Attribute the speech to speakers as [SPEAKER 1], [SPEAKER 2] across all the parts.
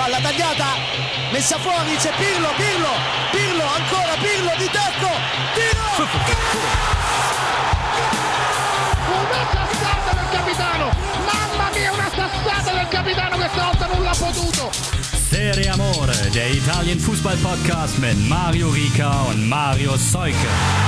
[SPEAKER 1] palla tagliata, messa fuori, c'è Pirlo, ancora Pirlo di tacco, tiro!
[SPEAKER 2] Una sassata del capitano, mamma mia, una sassata del capitano, questa volta non l'ha potuto.
[SPEAKER 3] Serie Amore, der Italien-Fußball-Podcast mit Mario Rica und Mario Seuke.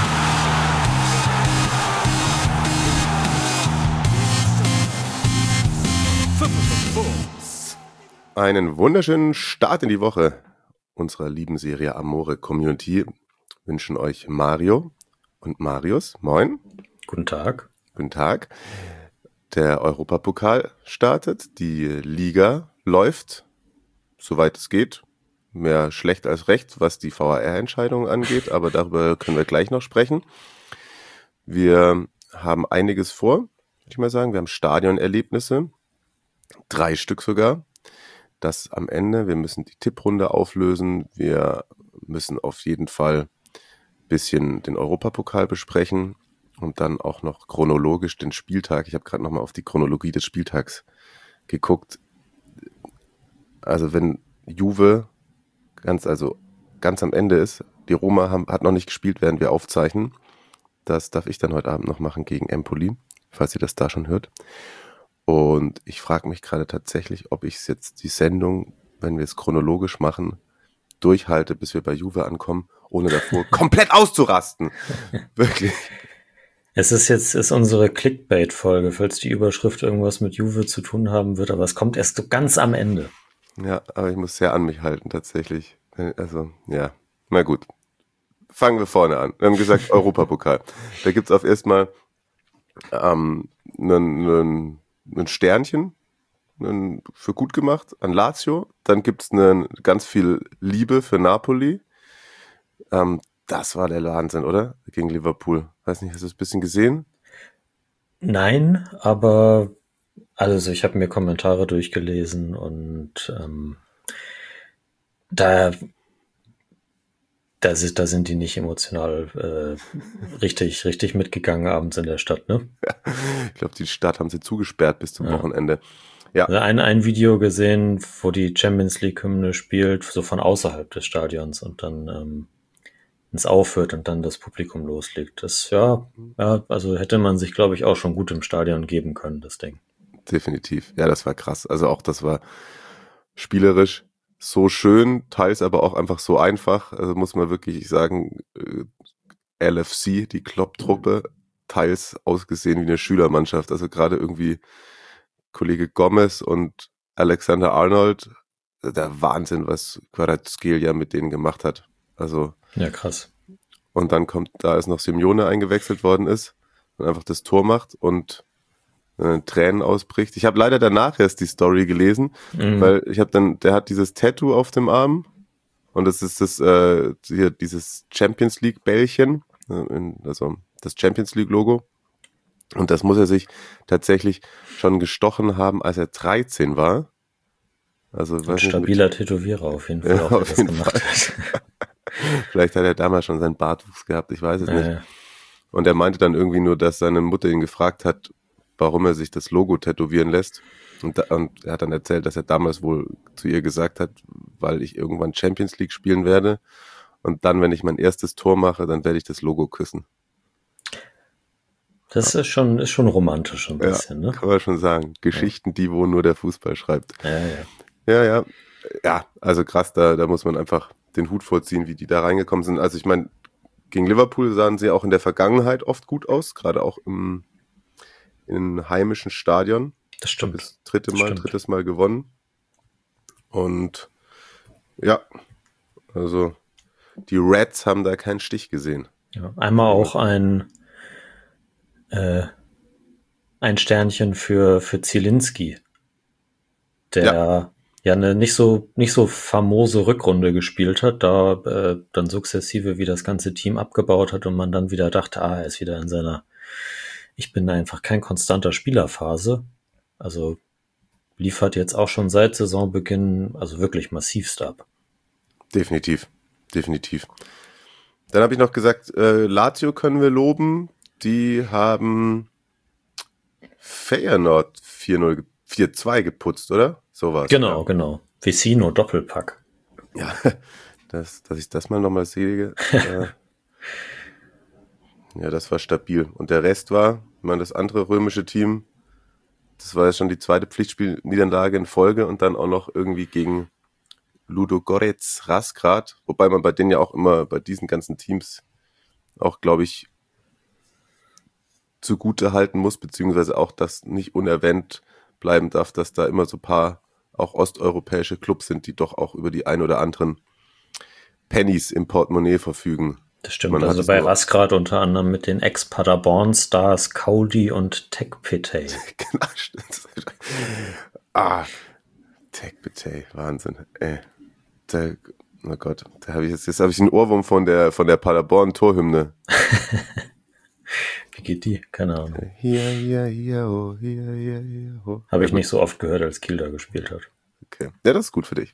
[SPEAKER 4] Einen wunderschönen Start in die Woche unserer lieben Serie Amore Community wünschen euch Mario und Marius. Moin.
[SPEAKER 5] Guten Tag.
[SPEAKER 4] Guten Tag. Der Europapokal startet, die Liga läuft, soweit es geht. Mehr schlecht als recht, was die VAR-Entscheidungen angeht, aber darüber können wir gleich noch sprechen. Wir haben einiges vor, würde ich mal sagen. Wir haben Stadionerlebnisse, 3 Stück sogar. Das am Ende, wir müssen die Tipprunde auflösen, wir müssen auf jeden Fall ein bisschen den Europapokal besprechen und dann auch noch chronologisch den Spieltag. Ich habe gerade nochmal auf die Chronologie des Spieltags geguckt. Also wenn Juve ganz am Ende ist, die Roma hat noch nicht gespielt, während wir aufzeichnen. Das darf ich dann heute Abend noch machen gegen Empoli, falls ihr das da schon hört. Und ich frage mich gerade tatsächlich, ob ich jetzt die Sendung, wenn wir es chronologisch machen, durchhalte, bis wir bei Juve ankommen, ohne davor komplett auszurasten. Wirklich.
[SPEAKER 5] Es ist unsere Clickbait-Folge, falls die Überschrift irgendwas mit Juve zu tun haben wird, aber es kommt erst so ganz am Ende.
[SPEAKER 4] Ja, aber ich muss sehr an mich halten, tatsächlich. Also, ja, na gut. Fangen wir vorne an. Wir haben gesagt, Europapokal. Da gibt's auf erstmal ein Sternchen für gut gemacht an Lazio. Dann gibt's ganz viel Liebe für Napoli. Das war der Wahnsinn, oder? Gegen Liverpool. Weiß nicht, hast du es ein bisschen gesehen?
[SPEAKER 5] Nein, aber also ich habe mir Kommentare durchgelesen und da sind die nicht emotional richtig mitgegangen abends in der Stadt, ne?
[SPEAKER 4] Ja, ich glaube, die Stadt haben sie zugesperrt bis zum Wochenende. Ja.
[SPEAKER 5] Also ein Video gesehen, wo die Champions League Hymne spielt, so von außerhalb des Stadions und dann es aufhört und dann das Publikum loslegt. Das, also hätte man sich, glaube ich, auch schon gut im Stadion geben können, das Ding.
[SPEAKER 4] Definitiv. Ja, das war krass. Also auch das war spielerisch so schön, teils aber auch einfach so einfach. Also muss man wirklich sagen, LFC, die Klopp-Truppe, teils ausgesehen wie eine Schülermannschaft. Also gerade irgendwie Kollege Gomez und Alexander Arnold, der Wahnsinn, was Kvaratskhelia mit denen gemacht hat. Also
[SPEAKER 5] ja, krass.
[SPEAKER 4] Und dann da ist noch Simeone eingewechselt worden ist und einfach das Tor macht und Tränen ausbricht. Ich habe leider danach erst die Story gelesen, weil der hat dieses Tattoo auf dem Arm und das ist hier dieses Champions League Bällchen, also das Champions League Logo. Und das muss er sich tatsächlich schon gestochen haben, als er 13 war. Also
[SPEAKER 5] ein stabiler Tätowierer auf jeden Fall,
[SPEAKER 4] ja,
[SPEAKER 5] auch, der das gemacht hat.
[SPEAKER 4] Vielleicht hat er damals schon seinen Bartwuchs gehabt, ich weiß es nicht. Ja. Und er meinte dann irgendwie nur, dass seine Mutter ihn gefragt hat, warum er sich das Logo tätowieren lässt. Und er hat dann erzählt, dass er damals wohl zu ihr gesagt hat, weil ich irgendwann Champions League spielen werde. Und dann, wenn ich mein erstes Tor mache, dann werde ich das Logo küssen.
[SPEAKER 5] Das ist schon romantisch ein bisschen, ne?
[SPEAKER 4] Kann man schon sagen. Geschichten, die wo nur der Fußball schreibt. Ja, also krass, da muss man einfach den Hut vorziehen, wie die da reingekommen sind. Also ich meine, gegen Liverpool sahen sie auch in der Vergangenheit oft gut aus, gerade auch im heimischen Stadion.
[SPEAKER 5] Das stimmt.
[SPEAKER 4] Das drittes Mal gewonnen. Und ja, also die Reds haben da keinen Stich gesehen.
[SPEAKER 5] Ja, einmal auch ein Sternchen für Zielinski, der eine nicht so famose Rückrunde gespielt hat, da dann sukzessive wie das ganze Team abgebaut hat und man dann wieder dachte, er ist wieder in seiner ich bin einfach kein konstanter Spielerphase. Also liefert jetzt auch schon seit Saisonbeginn also wirklich massivst ab.
[SPEAKER 4] Definitiv. Dann habe ich noch gesagt, Lazio können wir loben. Die haben Feyenoord 4-2 geputzt, oder? So war's.
[SPEAKER 5] Genau. Vecino Doppelpack.
[SPEAKER 4] Ja, dass ich das mal nochmal sehe. Ja, das war stabil. Und der Rest war, ich meine, das andere römische Team, das war ja schon die zweite Pflichtspielniederlage in Folge und dann auch noch irgendwie gegen Ludogorets Razgrad, wobei man bei denen ja auch immer, bei diesen ganzen Teams auch, glaube ich, zugute halten muss, beziehungsweise auch das nicht unerwähnt bleiben darf, dass da immer so ein paar auch osteuropäische Clubs sind, die doch auch über die ein oder anderen Pennies im Portemonnaie verfügen.
[SPEAKER 5] Das stimmt, also bei Razgrad unter anderem mit den Ex-Paderborn-Stars Kaudi und Tekpetey.
[SPEAKER 4] Genau, stimmt. Tekpetey, Wahnsinn. Oh Gott, jetzt habe ich einen Ohrwurm von der Paderborn-Torhymne.
[SPEAKER 5] Wie geht die? Keine Ahnung.
[SPEAKER 4] Hier, ho.
[SPEAKER 5] Habe ich nicht so oft gehört, als Kiel da gespielt hat.
[SPEAKER 4] Okay. Ja, das ist gut für dich.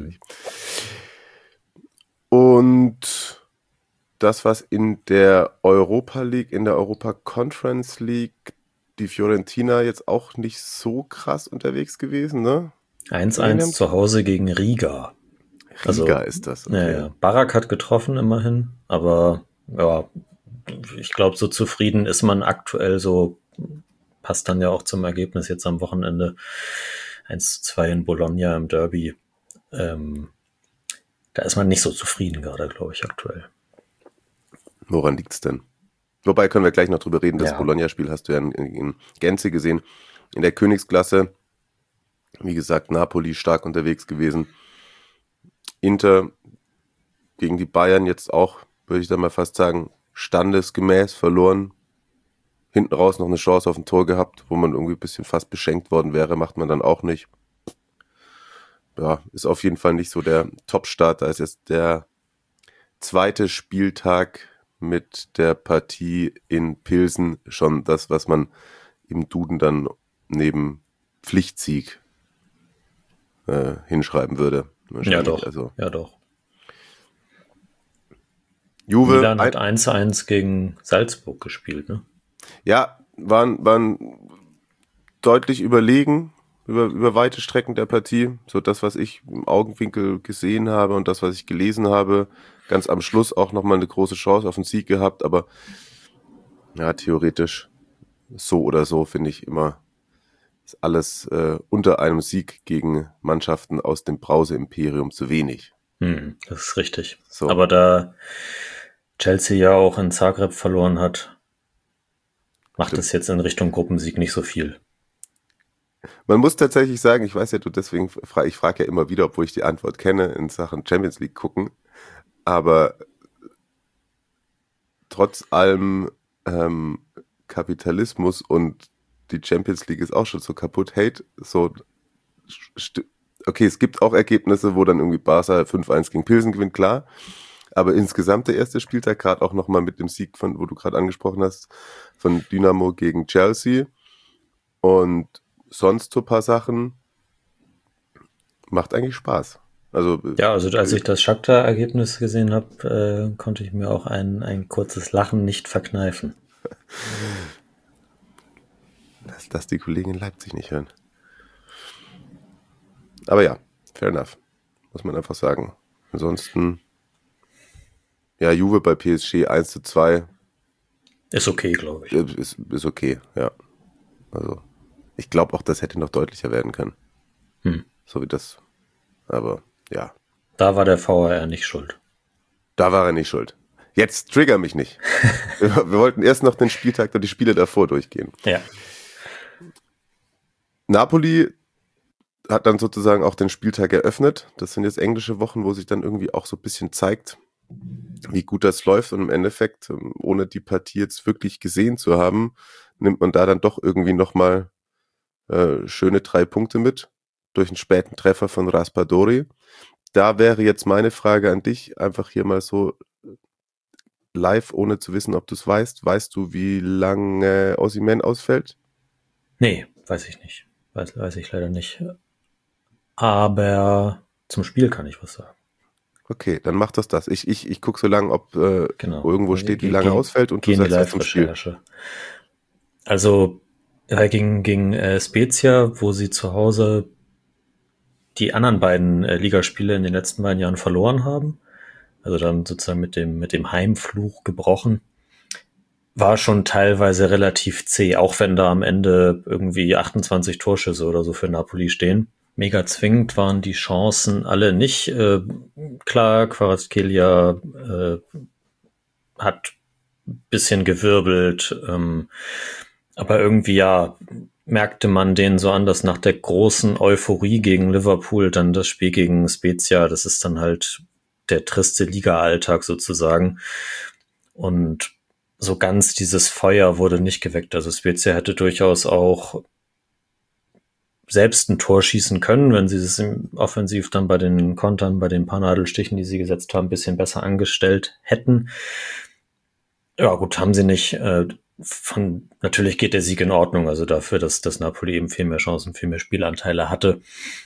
[SPEAKER 4] Und das, was in der Europa League, in der Europa Conference League, die Fiorentina jetzt auch nicht so krass unterwegs gewesen, ne?
[SPEAKER 5] 1-1 zu Hause gegen Riga.
[SPEAKER 4] Riga ist das. Okay.
[SPEAKER 5] Ja. Barak hat getroffen immerhin, aber ja, ich glaube, so zufrieden ist man aktuell, so passt dann ja auch zum Ergebnis jetzt am Wochenende 1-2 in Bologna im Derby. Da ist man nicht so zufrieden gerade, glaube ich, aktuell.
[SPEAKER 4] Woran liegt's denn? Wobei können wir gleich noch drüber reden, das Bologna-Spiel hast du ja in Gänze gesehen. In der Königsklasse, wie gesagt, Napoli stark unterwegs gewesen. Inter gegen die Bayern jetzt auch, würde ich da mal fast sagen, standesgemäß verloren. Hinten raus noch eine Chance auf ein Tor gehabt, wo man irgendwie ein bisschen fast beschenkt worden wäre, macht man dann auch nicht. Ja, ist auf jeden Fall nicht so der Top-Start. Da ist jetzt der zweite Spieltag mit der Partie in Pilsen schon das, was man im Duden dann neben Pflichtsieg hinschreiben würde.
[SPEAKER 5] Ja doch,
[SPEAKER 4] also.
[SPEAKER 5] Ja doch.
[SPEAKER 4] Juve
[SPEAKER 5] Milan hat 1-1 gegen Salzburg gespielt, ne?
[SPEAKER 4] Ja, waren deutlich überlegen über weite Strecken der Partie. So das, was ich im Augenwinkel gesehen habe und das, was ich gelesen habe, ganz am Schluss auch nochmal eine große Chance auf den Sieg gehabt, aber ja, theoretisch so oder so finde ich immer, ist alles unter einem Sieg gegen Mannschaften aus dem Brause-Imperium zu wenig.
[SPEAKER 5] Das ist richtig.
[SPEAKER 4] So.
[SPEAKER 5] Aber da Chelsea ja auch in Zagreb verloren hat, macht es jetzt in Richtung Gruppensieg nicht so viel.
[SPEAKER 4] Man muss tatsächlich sagen, ich weiß ja, ich frage ja immer wieder, obwohl ich die Antwort kenne, in Sachen Champions League gucken, aber trotz allem Kapitalismus und die Champions League ist auch schon so kaputt, okay, es gibt auch Ergebnisse, wo dann irgendwie Barca 5-1 gegen Pilsen gewinnt, klar, aber insgesamt der erste Spieltag, gerade auch nochmal mit dem Sieg wo du gerade angesprochen hast, von Dynamo gegen Chelsea und sonst so ein paar Sachen, macht eigentlich Spaß. Also
[SPEAKER 5] als ich das Shakhtar-Ergebnis gesehen habe, konnte ich mir auch ein kurzes Lachen nicht verkneifen.
[SPEAKER 4] Dass die Kollegen in Leipzig nicht hören. Aber ja, fair enough. Muss man einfach sagen. Ansonsten, ja, Juve bei PSG 1-2.
[SPEAKER 5] Ist okay, glaube ich.
[SPEAKER 4] Ist okay, ja. Also, ich glaube auch, das hätte noch deutlicher werden können. So wie das. Aber, ja.
[SPEAKER 5] Da war der VAR nicht schuld.
[SPEAKER 4] Da war er nicht schuld. Jetzt trigger mich nicht. Wir wollten erst noch den Spieltag und die Spiele davor durchgehen.
[SPEAKER 5] Ja.
[SPEAKER 4] Napoli hat dann sozusagen auch den Spieltag eröffnet. Das sind jetzt englische Wochen, wo sich dann irgendwie auch so ein bisschen zeigt, wie gut das läuft. Und im Endeffekt, ohne die Partie jetzt wirklich gesehen zu haben, nimmt man da dann doch irgendwie nochmal schöne 3 Punkte mit durch einen späten Treffer von Raspadori. Da wäre jetzt meine Frage an dich, einfach hier mal so live, ohne zu wissen, ob du es weißt. Weißt du, wie lange Osimhen ausfällt?
[SPEAKER 5] Nee, weiß ich nicht. Weiß ich leider nicht. Aber zum Spiel kann ich was sagen.
[SPEAKER 4] Okay, dann mach das. Ich gucke so lange, ob irgendwo steht, wie lange ausfällt und du sagst was zum Spiel. Also gegen Spezia, wo sie zu Hause
[SPEAKER 5] die anderen beiden Ligaspiele in den letzten beiden Jahren verloren haben. Also dann sozusagen mit dem Heimfluch gebrochen. War schon teilweise relativ zäh, auch wenn da am Ende irgendwie 28 Torschüsse oder so für Napoli stehen. Mega zwingend waren die Chancen alle nicht. Klar, Kvaratskhelia hat ein bisschen gewirbelt, aber irgendwie merkte man denen so an, dass nach der großen Euphorie gegen Liverpool dann das Spiel gegen Spezia, das ist dann halt der triste Liga-Alltag sozusagen. Und so ganz dieses Feuer wurde nicht geweckt. Also Spezia hätte durchaus auch selbst ein Tor schießen können, wenn sie es offensiv dann bei den Kontern, bei den paar Nadelstichen, die sie gesetzt haben, ein bisschen besser angestellt hätten. Ja gut, haben sie nicht. Natürlich geht der Sieg in Ordnung, also dafür, dass das Napoli eben viel mehr Chancen, viel mehr Spielanteile hatte.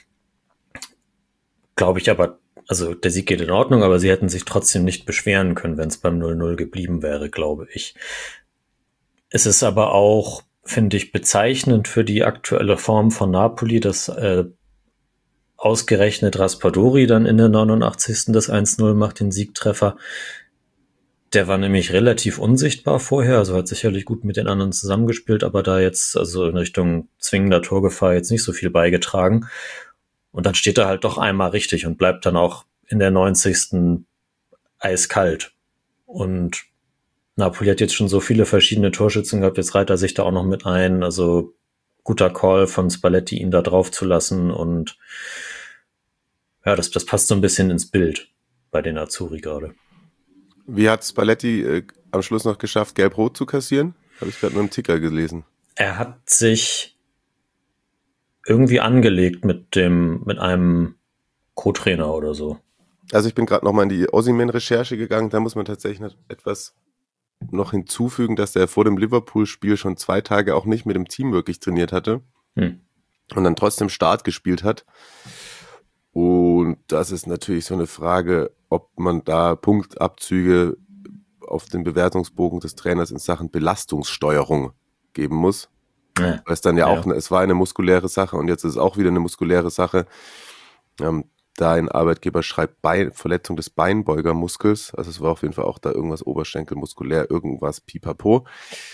[SPEAKER 5] Glaube ich aber, also der Sieg geht in Ordnung, aber sie hätten sich trotzdem nicht beschweren können, wenn es beim 0-0 geblieben wäre, glaube ich. Es ist aber auch, finde ich, bezeichnend für die aktuelle Form von Napoli, dass ausgerechnet Raspadori dann in der 89. das 1-0 macht, den Siegtreffer. Der war nämlich relativ unsichtbar vorher, also hat sicherlich gut mit den anderen zusammengespielt, aber da jetzt also in Richtung zwingender Torgefahr jetzt nicht so viel beigetragen. Und dann steht er halt doch einmal richtig und bleibt dann auch in der 90. eiskalt. Und Napoli hat jetzt schon so viele verschiedene Torschützen gehabt, jetzt reiht er sich da auch noch mit ein. Also guter Call von Spalletti, ihn da drauf zu lassen. Und ja, das passt so ein bisschen ins Bild bei den Azzurri gerade.
[SPEAKER 4] Wie hat Spalletti am Schluss noch geschafft, Gelb-Rot zu kassieren? Habe ich gerade nur im Ticker gelesen.
[SPEAKER 5] Er hat sich irgendwie angelegt mit einem Co-Trainer oder so.
[SPEAKER 4] Also ich bin gerade nochmal in die Osimhen-Recherche gegangen, da muss man tatsächlich etwas noch hinzufügen, dass er vor dem Liverpool-Spiel schon 2 Tage auch nicht mit dem Team wirklich trainiert hatte und dann trotzdem Start gespielt hat. Und das ist natürlich so eine Frage, ob man da Punktabzüge auf den Bewertungsbogen des Trainers in Sachen Belastungssteuerung geben muss. Ja. Weil es dann auch, es war eine muskuläre Sache und jetzt ist es auch wieder eine muskuläre Sache. Da ein Arbeitgeber schreibt Verletzung des Beinbeugermuskels, also es war auf jeden Fall auch da irgendwas oberschenkelmuskulär, irgendwas pipapo.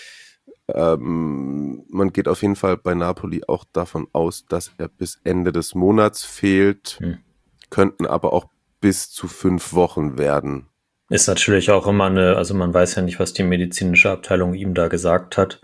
[SPEAKER 4] Man geht auf jeden Fall bei Napoli auch davon aus, dass er bis Ende des Monats fehlt, könnten aber auch bis zu 5 Wochen werden.
[SPEAKER 5] Ist natürlich auch immer also man weiß ja nicht, was die medizinische Abteilung ihm da gesagt hat.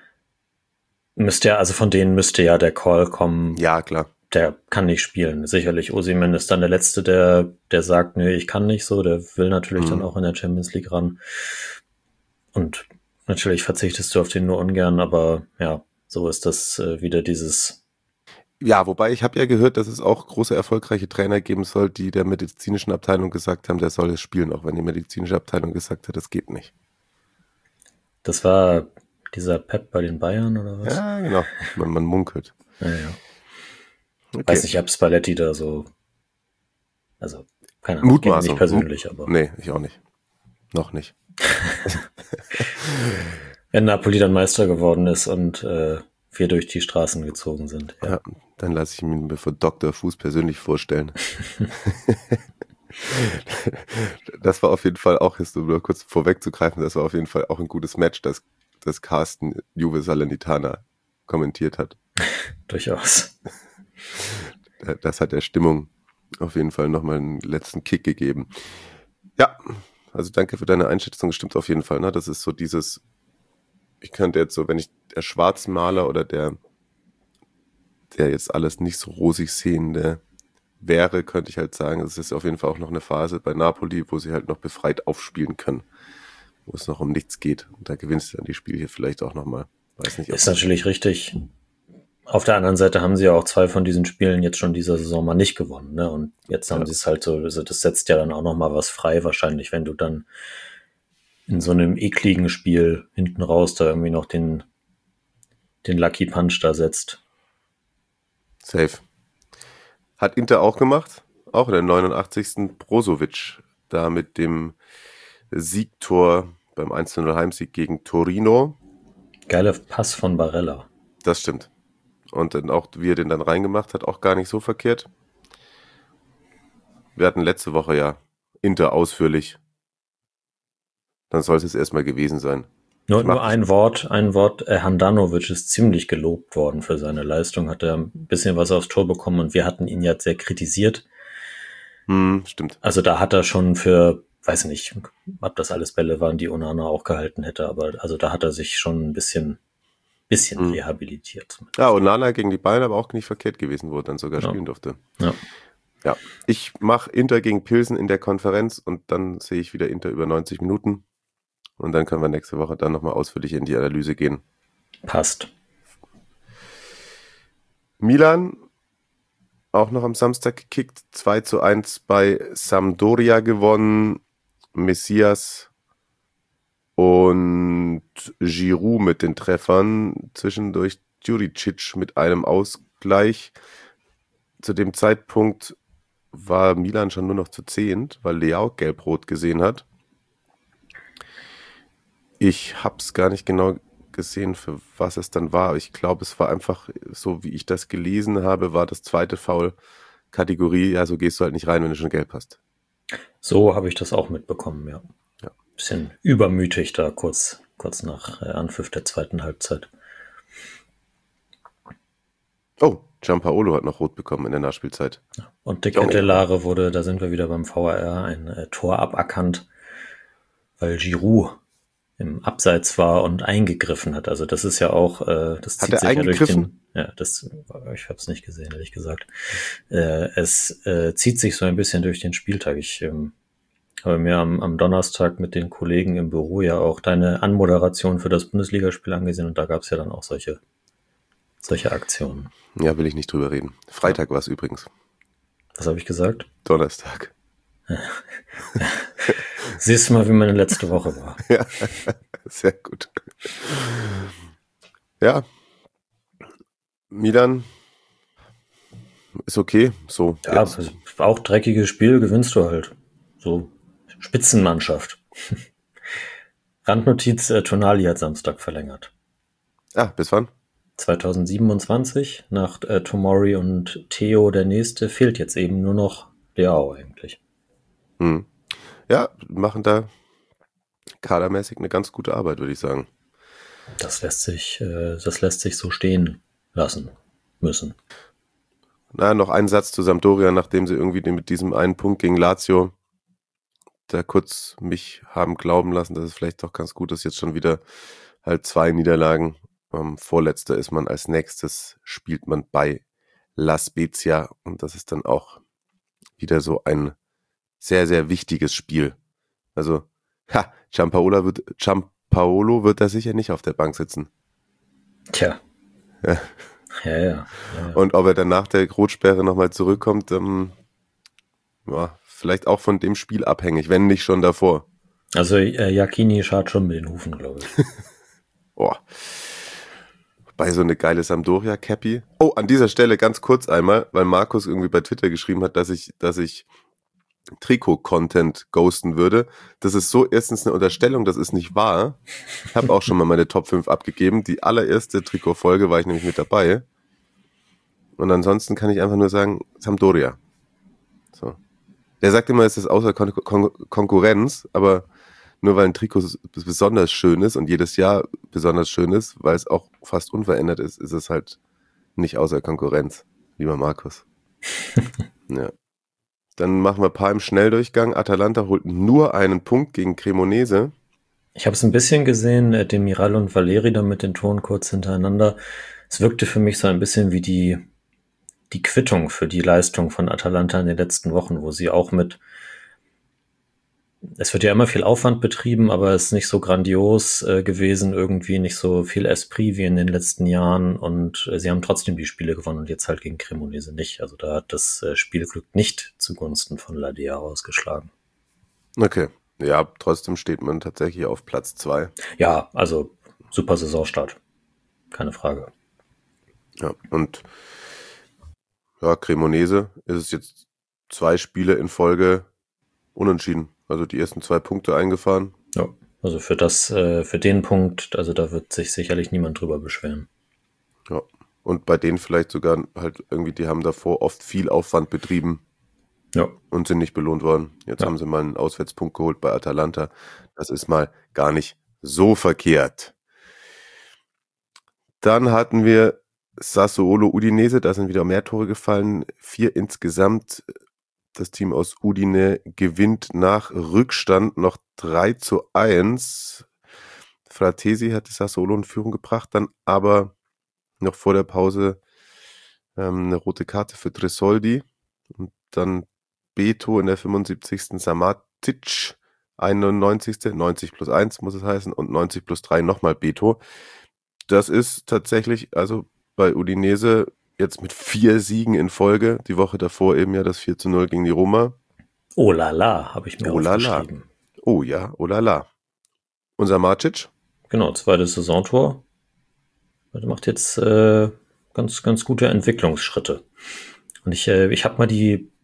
[SPEAKER 5] Von denen müsste ja der Call kommen.
[SPEAKER 4] Ja, klar.
[SPEAKER 5] Der kann nicht spielen. Sicherlich, Osimhen ist dann der Letzte, der sagt, nee, ich kann nicht so. Der will natürlich dann auch in der Champions League ran. Und natürlich verzichtest du auf den nur ungern, aber ja, so ist das wieder dieses...
[SPEAKER 4] Ja, wobei ich habe ja gehört, dass es auch große, erfolgreiche Trainer geben soll, die der medizinischen Abteilung gesagt haben, der soll es spielen, auch wenn die medizinische Abteilung gesagt hat, das geht nicht.
[SPEAKER 5] Das war dieser Pep bei den Bayern oder was?
[SPEAKER 4] Ja, genau. Man munkelt.
[SPEAKER 5] Ja. Okay. Weiß nicht, ob Spalletti da so, also keine Ahnung, ich kenne ihn nicht persönlich, aber...
[SPEAKER 4] Nee, ich auch nicht. Noch nicht.
[SPEAKER 5] Wenn Napoli dann Meister geworden ist und wir durch die Straßen gezogen sind.
[SPEAKER 4] Ja, dann lasse ich mir von Dr. Fuß persönlich vorstellen. Das war auf jeden Fall auch, um nur kurz vorwegzugreifen, das war auf jeden Fall auch ein gutes Match, das Carsten Juve Salernitana kommentiert hat.
[SPEAKER 5] Durchaus.
[SPEAKER 4] Das hat der Stimmung auf jeden Fall nochmal einen letzten Kick gegeben. Ja, also danke für deine Einschätzung, stimmt auf jeden Fall. Ne? Das ist so dieses, ich könnte jetzt so, wenn ich der Schwarzmaler oder der jetzt alles nicht so rosig sehende wäre, könnte ich halt sagen, es ist auf jeden Fall auch noch eine Phase bei Napoli, wo sie halt noch befreit aufspielen können, wo es noch um nichts geht. Und da gewinnst du dann die Spiele hier vielleicht auch nochmal. Weiß nicht.
[SPEAKER 5] Ist natürlich richtig. Auf der anderen Seite haben sie ja auch 2 von diesen Spielen jetzt schon dieser Saison mal nicht gewonnen, ne? Und jetzt haben sie es halt so, also das setzt ja dann auch nochmal was frei wahrscheinlich, wenn du dann in so einem ekligen Spiel hinten raus da irgendwie noch den Lucky Punch da setzt.
[SPEAKER 4] Safe. Hat Inter auch gemacht, auch in der 89. Brozovic, da mit dem Siegtor beim 1-0 Heimsieg gegen Torino.
[SPEAKER 5] Geiler Pass von Barella.
[SPEAKER 4] Das stimmt. Und dann auch, wie er den dann reingemacht hat, auch gar nicht so verkehrt. Wir hatten letzte Woche ja Inter ausführlich. Dann sollte es erstmal gewesen sein.
[SPEAKER 5] Nur ein Wort. Handanovic ist ziemlich gelobt worden für seine Leistung, hat er ein bisschen was aufs Tor bekommen und wir hatten ihn ja sehr kritisiert.
[SPEAKER 4] Stimmt.
[SPEAKER 5] Also da hat er schon für, weiß nicht, ob das alles Bälle waren, die Onana auch gehalten hätte, aber also da hat er sich schon ein bisschen rehabilitiert.
[SPEAKER 4] Ja, Onana gegen die Bayern aber auch nicht verkehrt gewesen, wo er dann sogar spielen durfte. Ja, ich mache Inter gegen Pilsen in der Konferenz und dann sehe ich wieder Inter über 90 Minuten. Und dann können wir nächste Woche dann nochmal ausführlich in die Analyse gehen.
[SPEAKER 5] Passt.
[SPEAKER 4] Milan, auch noch am Samstag gekickt, 2-1 bei Sampdoria gewonnen. Messias und Giroud mit den Treffern. Zwischendurch Juricic mit einem Ausgleich. Zu dem Zeitpunkt war Milan schon nur noch zu 10, weil Leao gelb-rot gesehen hat. Ich habe es gar nicht genau gesehen, für was es dann war. Ich glaube, es war einfach, so wie ich das gelesen habe, war das zweite Foul Kategorie, ja, so gehst du halt nicht rein, wenn du schon gelb hast.
[SPEAKER 5] So habe ich das auch mitbekommen, ja. Bisschen übermütig da kurz nach Anpfiff der zweiten Halbzeit.
[SPEAKER 4] Oh, Gianpaolo hat noch rot bekommen in der Nachspielzeit.
[SPEAKER 5] Und De Ketelaere wurde, da sind wir wieder beim VAR, ein Tor aberkannt, weil Giroud im Abseits war und eingegriffen hat. Also das ist ja auch, das zieht sich ja durch den, ich habe es nicht gesehen, ehrlich gesagt. Es zieht sich so ein bisschen durch den Spieltag. Ich habe mir am Donnerstag mit den Kollegen im Büro ja auch deine Anmoderation für das Bundesligaspiel angesehen und da gab es ja dann auch solche Aktionen.
[SPEAKER 4] Ja, will ich nicht drüber reden. Freitag war es übrigens.
[SPEAKER 5] Was habe ich gesagt?
[SPEAKER 4] Donnerstag.
[SPEAKER 5] Siehst du mal, wie meine letzte Woche war.
[SPEAKER 4] Ja, sehr gut. Ja, Milan ist okay. So.
[SPEAKER 5] Ja, auch dreckiges Spiel gewinnst du halt. So Spitzenmannschaft. Randnotiz, Tonali hat Samstag verlängert.
[SPEAKER 4] Bis wann?
[SPEAKER 5] 2027, nach Tomori und Theo der nächste, fehlt jetzt eben nur noch Leao eigentlich.
[SPEAKER 4] Ja, machen da kadermäßig eine ganz gute Arbeit, würde ich sagen.
[SPEAKER 5] Das lässt sich so stehen lassen müssen.
[SPEAKER 4] Noch ein Satz zu Sampdoria, nachdem sie irgendwie mit diesem einen Punkt gegen Lazio da kurz mich haben glauben lassen, dass es vielleicht doch ganz gut ist, jetzt schon wieder halt 2 Niederlagen. Vorletzter ist man, als nächstes spielt man bei La Spezia und das ist dann auch wieder so ein sehr, sehr wichtiges Spiel. Also, Gianpaolo wird da sicher nicht auf der Bank sitzen.
[SPEAKER 5] Tja. Ja.
[SPEAKER 4] Und ob er dann nach der Rotsperre nochmal zurückkommt, vielleicht auch von dem Spiel abhängig, wenn nicht schon davor.
[SPEAKER 5] Also Iachini schart schon mit den Hufen, glaube ich.
[SPEAKER 4] Bei so eine geile Sampdoria-Cappy. Oh, an dieser Stelle ganz kurz einmal, weil Markus irgendwie bei Twitter geschrieben hat, dass ich Trikot-Content ghosten würde. Das ist so erstens eine Unterstellung, das ist nicht wahr. Ich habe auch schon mal meine Top 5 abgegeben. Die allererste Trikot-Folge war ich nämlich mit dabei. Und ansonsten kann ich einfach nur sagen, Sampdoria. So. Der sagt immer, es ist außer Konkurrenz, aber nur weil ein Trikot besonders schön ist und jedes Jahr besonders schön ist, weil es auch fast unverändert ist, ist es halt nicht außer Konkurrenz, lieber Markus. Ja. Dann machen wir ein paar im Schnelldurchgang. Atalanta holt nur einen Punkt gegen Cremonese.
[SPEAKER 5] Ich habe es ein bisschen gesehen, Demiral und Valeri da mit den Toren kurz hintereinander. Es wirkte für mich so ein bisschen wie die Quittung für die Leistung von Atalanta in den letzten Wochen, wo sie auch es wird ja immer viel Aufwand betrieben, aber es ist nicht so grandios gewesen, irgendwie nicht so viel Esprit wie in den letzten Jahren und sie haben trotzdem die Spiele gewonnen und jetzt halt gegen Cremonese nicht. Also da hat das Spielglück nicht zugunsten von Ladea ausgeschlagen.
[SPEAKER 4] Okay, ja, trotzdem steht man tatsächlich auf Platz 2.
[SPEAKER 5] Ja, also super Saisonstart, keine Frage.
[SPEAKER 4] Ja, und Cremonese ist es jetzt 2 Spiele in Folge unentschieden. Also die ersten 2 Punkte eingefahren.
[SPEAKER 5] Ja, also für den Punkt, also da wird sich sicherlich niemand drüber beschweren.
[SPEAKER 4] Ja, und bei denen vielleicht sogar halt irgendwie, die haben davor oft viel Aufwand betrieben.
[SPEAKER 5] Ja.
[SPEAKER 4] Und sind nicht belohnt worden. Jetzt haben sie mal einen Auswärtspunkt geholt bei Atalanta. Das ist mal gar nicht so verkehrt. Dann hatten wir Sassuolo Udinese, da sind wieder mehr Tore gefallen. 4 insgesamt. Das Team aus Udine gewinnt nach Rückstand noch 3-1. Fratesi hat die Sassuolo in Führung gebracht, dann aber noch vor der Pause eine rote Karte für Tresoldi. Und dann Beto in der 75. Samatic, 91. 90 plus 1 muss es heißen und 90 plus 3 nochmal Beto. Das ist tatsächlich, also bei Udinese jetzt mit 4 Siegen in Folge, die Woche davor eben ja das 4-0 gegen die Roma.
[SPEAKER 5] Oh la la, habe ich mir aufgeschrieben.
[SPEAKER 4] Oh ja, oh la la. Unser Marcic?
[SPEAKER 5] Genau, 2. Saisontor. Der macht jetzt ganz, ganz gute Entwicklungsschritte. Und ich habe mal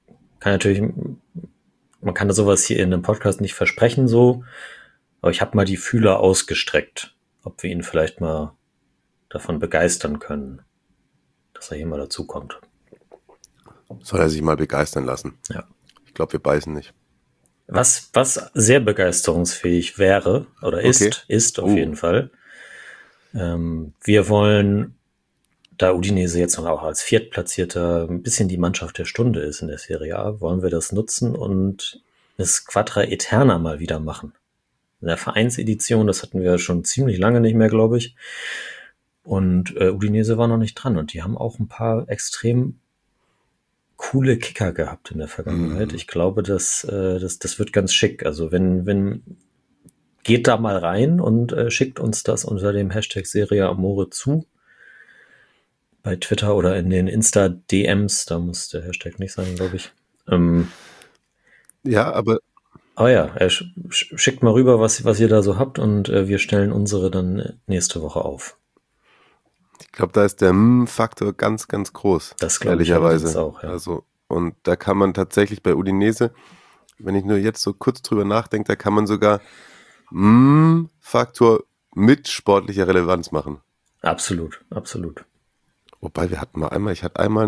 [SPEAKER 5] man kann sowas hier in einem Podcast nicht versprechen so, aber ich habe mal die Fühler ausgestreckt, ob wir ihn vielleicht mal davon begeistern können, dass er hier mal dazukommt.
[SPEAKER 4] Soll er sich mal begeistern lassen?
[SPEAKER 5] Ja.
[SPEAKER 4] Ich glaube, wir beißen nicht.
[SPEAKER 5] Was sehr begeisterungsfähig wäre, oder ist auf jeden Fall. Wir wollen, da Udinese jetzt noch auch als Viertplatzierter ein bisschen die Mannschaft der Stunde ist in der Serie A, wollen wir das nutzen und das Quadra Eterna mal wieder machen. In der Vereinsedition, das hatten wir schon ziemlich lange nicht mehr, glaube ich. Und Udinese war noch nicht dran und die haben auch ein paar extrem coole Kicker gehabt in der Vergangenheit. Ich glaube, das wird ganz schick. Also wenn geht da mal rein und schickt uns das unter dem Hashtag Serie Amore zu. Bei Twitter oder in den Insta-DMs, da muss der Hashtag nicht sein, glaube ich.
[SPEAKER 4] Ja, aber
[SPEAKER 5] schickt mal rüber, was ihr da so habt und wir stellen unsere dann nächste Woche auf.
[SPEAKER 4] Ich glaube, da ist der Faktor ganz, ganz groß.
[SPEAKER 5] Das glaube ich ehrlicherweise auch, ja.
[SPEAKER 4] Also, und da kann man tatsächlich bei Udinese, wenn ich nur jetzt so kurz drüber nachdenke, da kann man sogar Faktor mit sportlicher Relevanz machen.
[SPEAKER 5] Absolut, absolut.
[SPEAKER 4] Wobei ich hatte einmal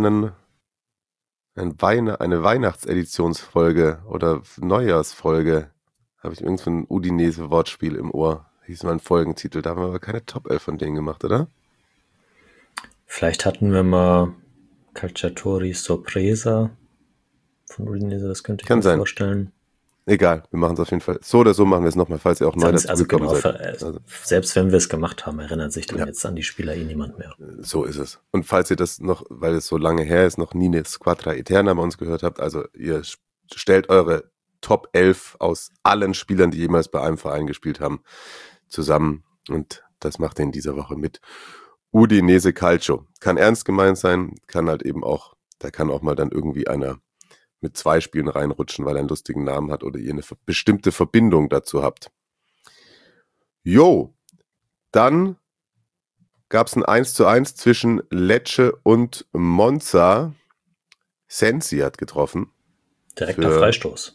[SPEAKER 4] eine Weihnachtseditionsfolge oder Neujahrsfolge, habe ich irgend so ein Udinese-Wortspiel im Ohr. Hieß mal ein Folgentitel, da haben wir aber keine Top 11 von denen gemacht, oder?
[SPEAKER 5] Vielleicht hatten wir mal Calciatori Sorpresa von Udinese, das könnte ich mir vorstellen.
[SPEAKER 4] Egal, wir machen es auf jeden Fall. So oder so machen wir es nochmal, falls ihr auch neu dazu gekommen seid.
[SPEAKER 5] Selbst wenn wir es gemacht haben, erinnert sich dann jetzt an die Spieler niemand mehr.
[SPEAKER 4] So ist es. Und falls ihr das noch, weil es so lange her ist, noch nie eine Squadra Eterna bei uns gehört habt, also ihr stellt eure Top 11 aus allen Spielern, die jemals bei einem Verein gespielt haben, zusammen und das macht ihr in dieser Woche mit Udinese Calcio. Kann ernst gemeint sein, kann halt eben auch, da kann auch mal dann irgendwie einer mit 2 Spielen reinrutschen, weil er einen lustigen Namen hat oder ihr eine bestimmte Verbindung dazu habt. Jo, dann gab es ein 1:1 zwischen Lecce und Monza. Sensi hat getroffen.
[SPEAKER 5] Direkter Freistoß.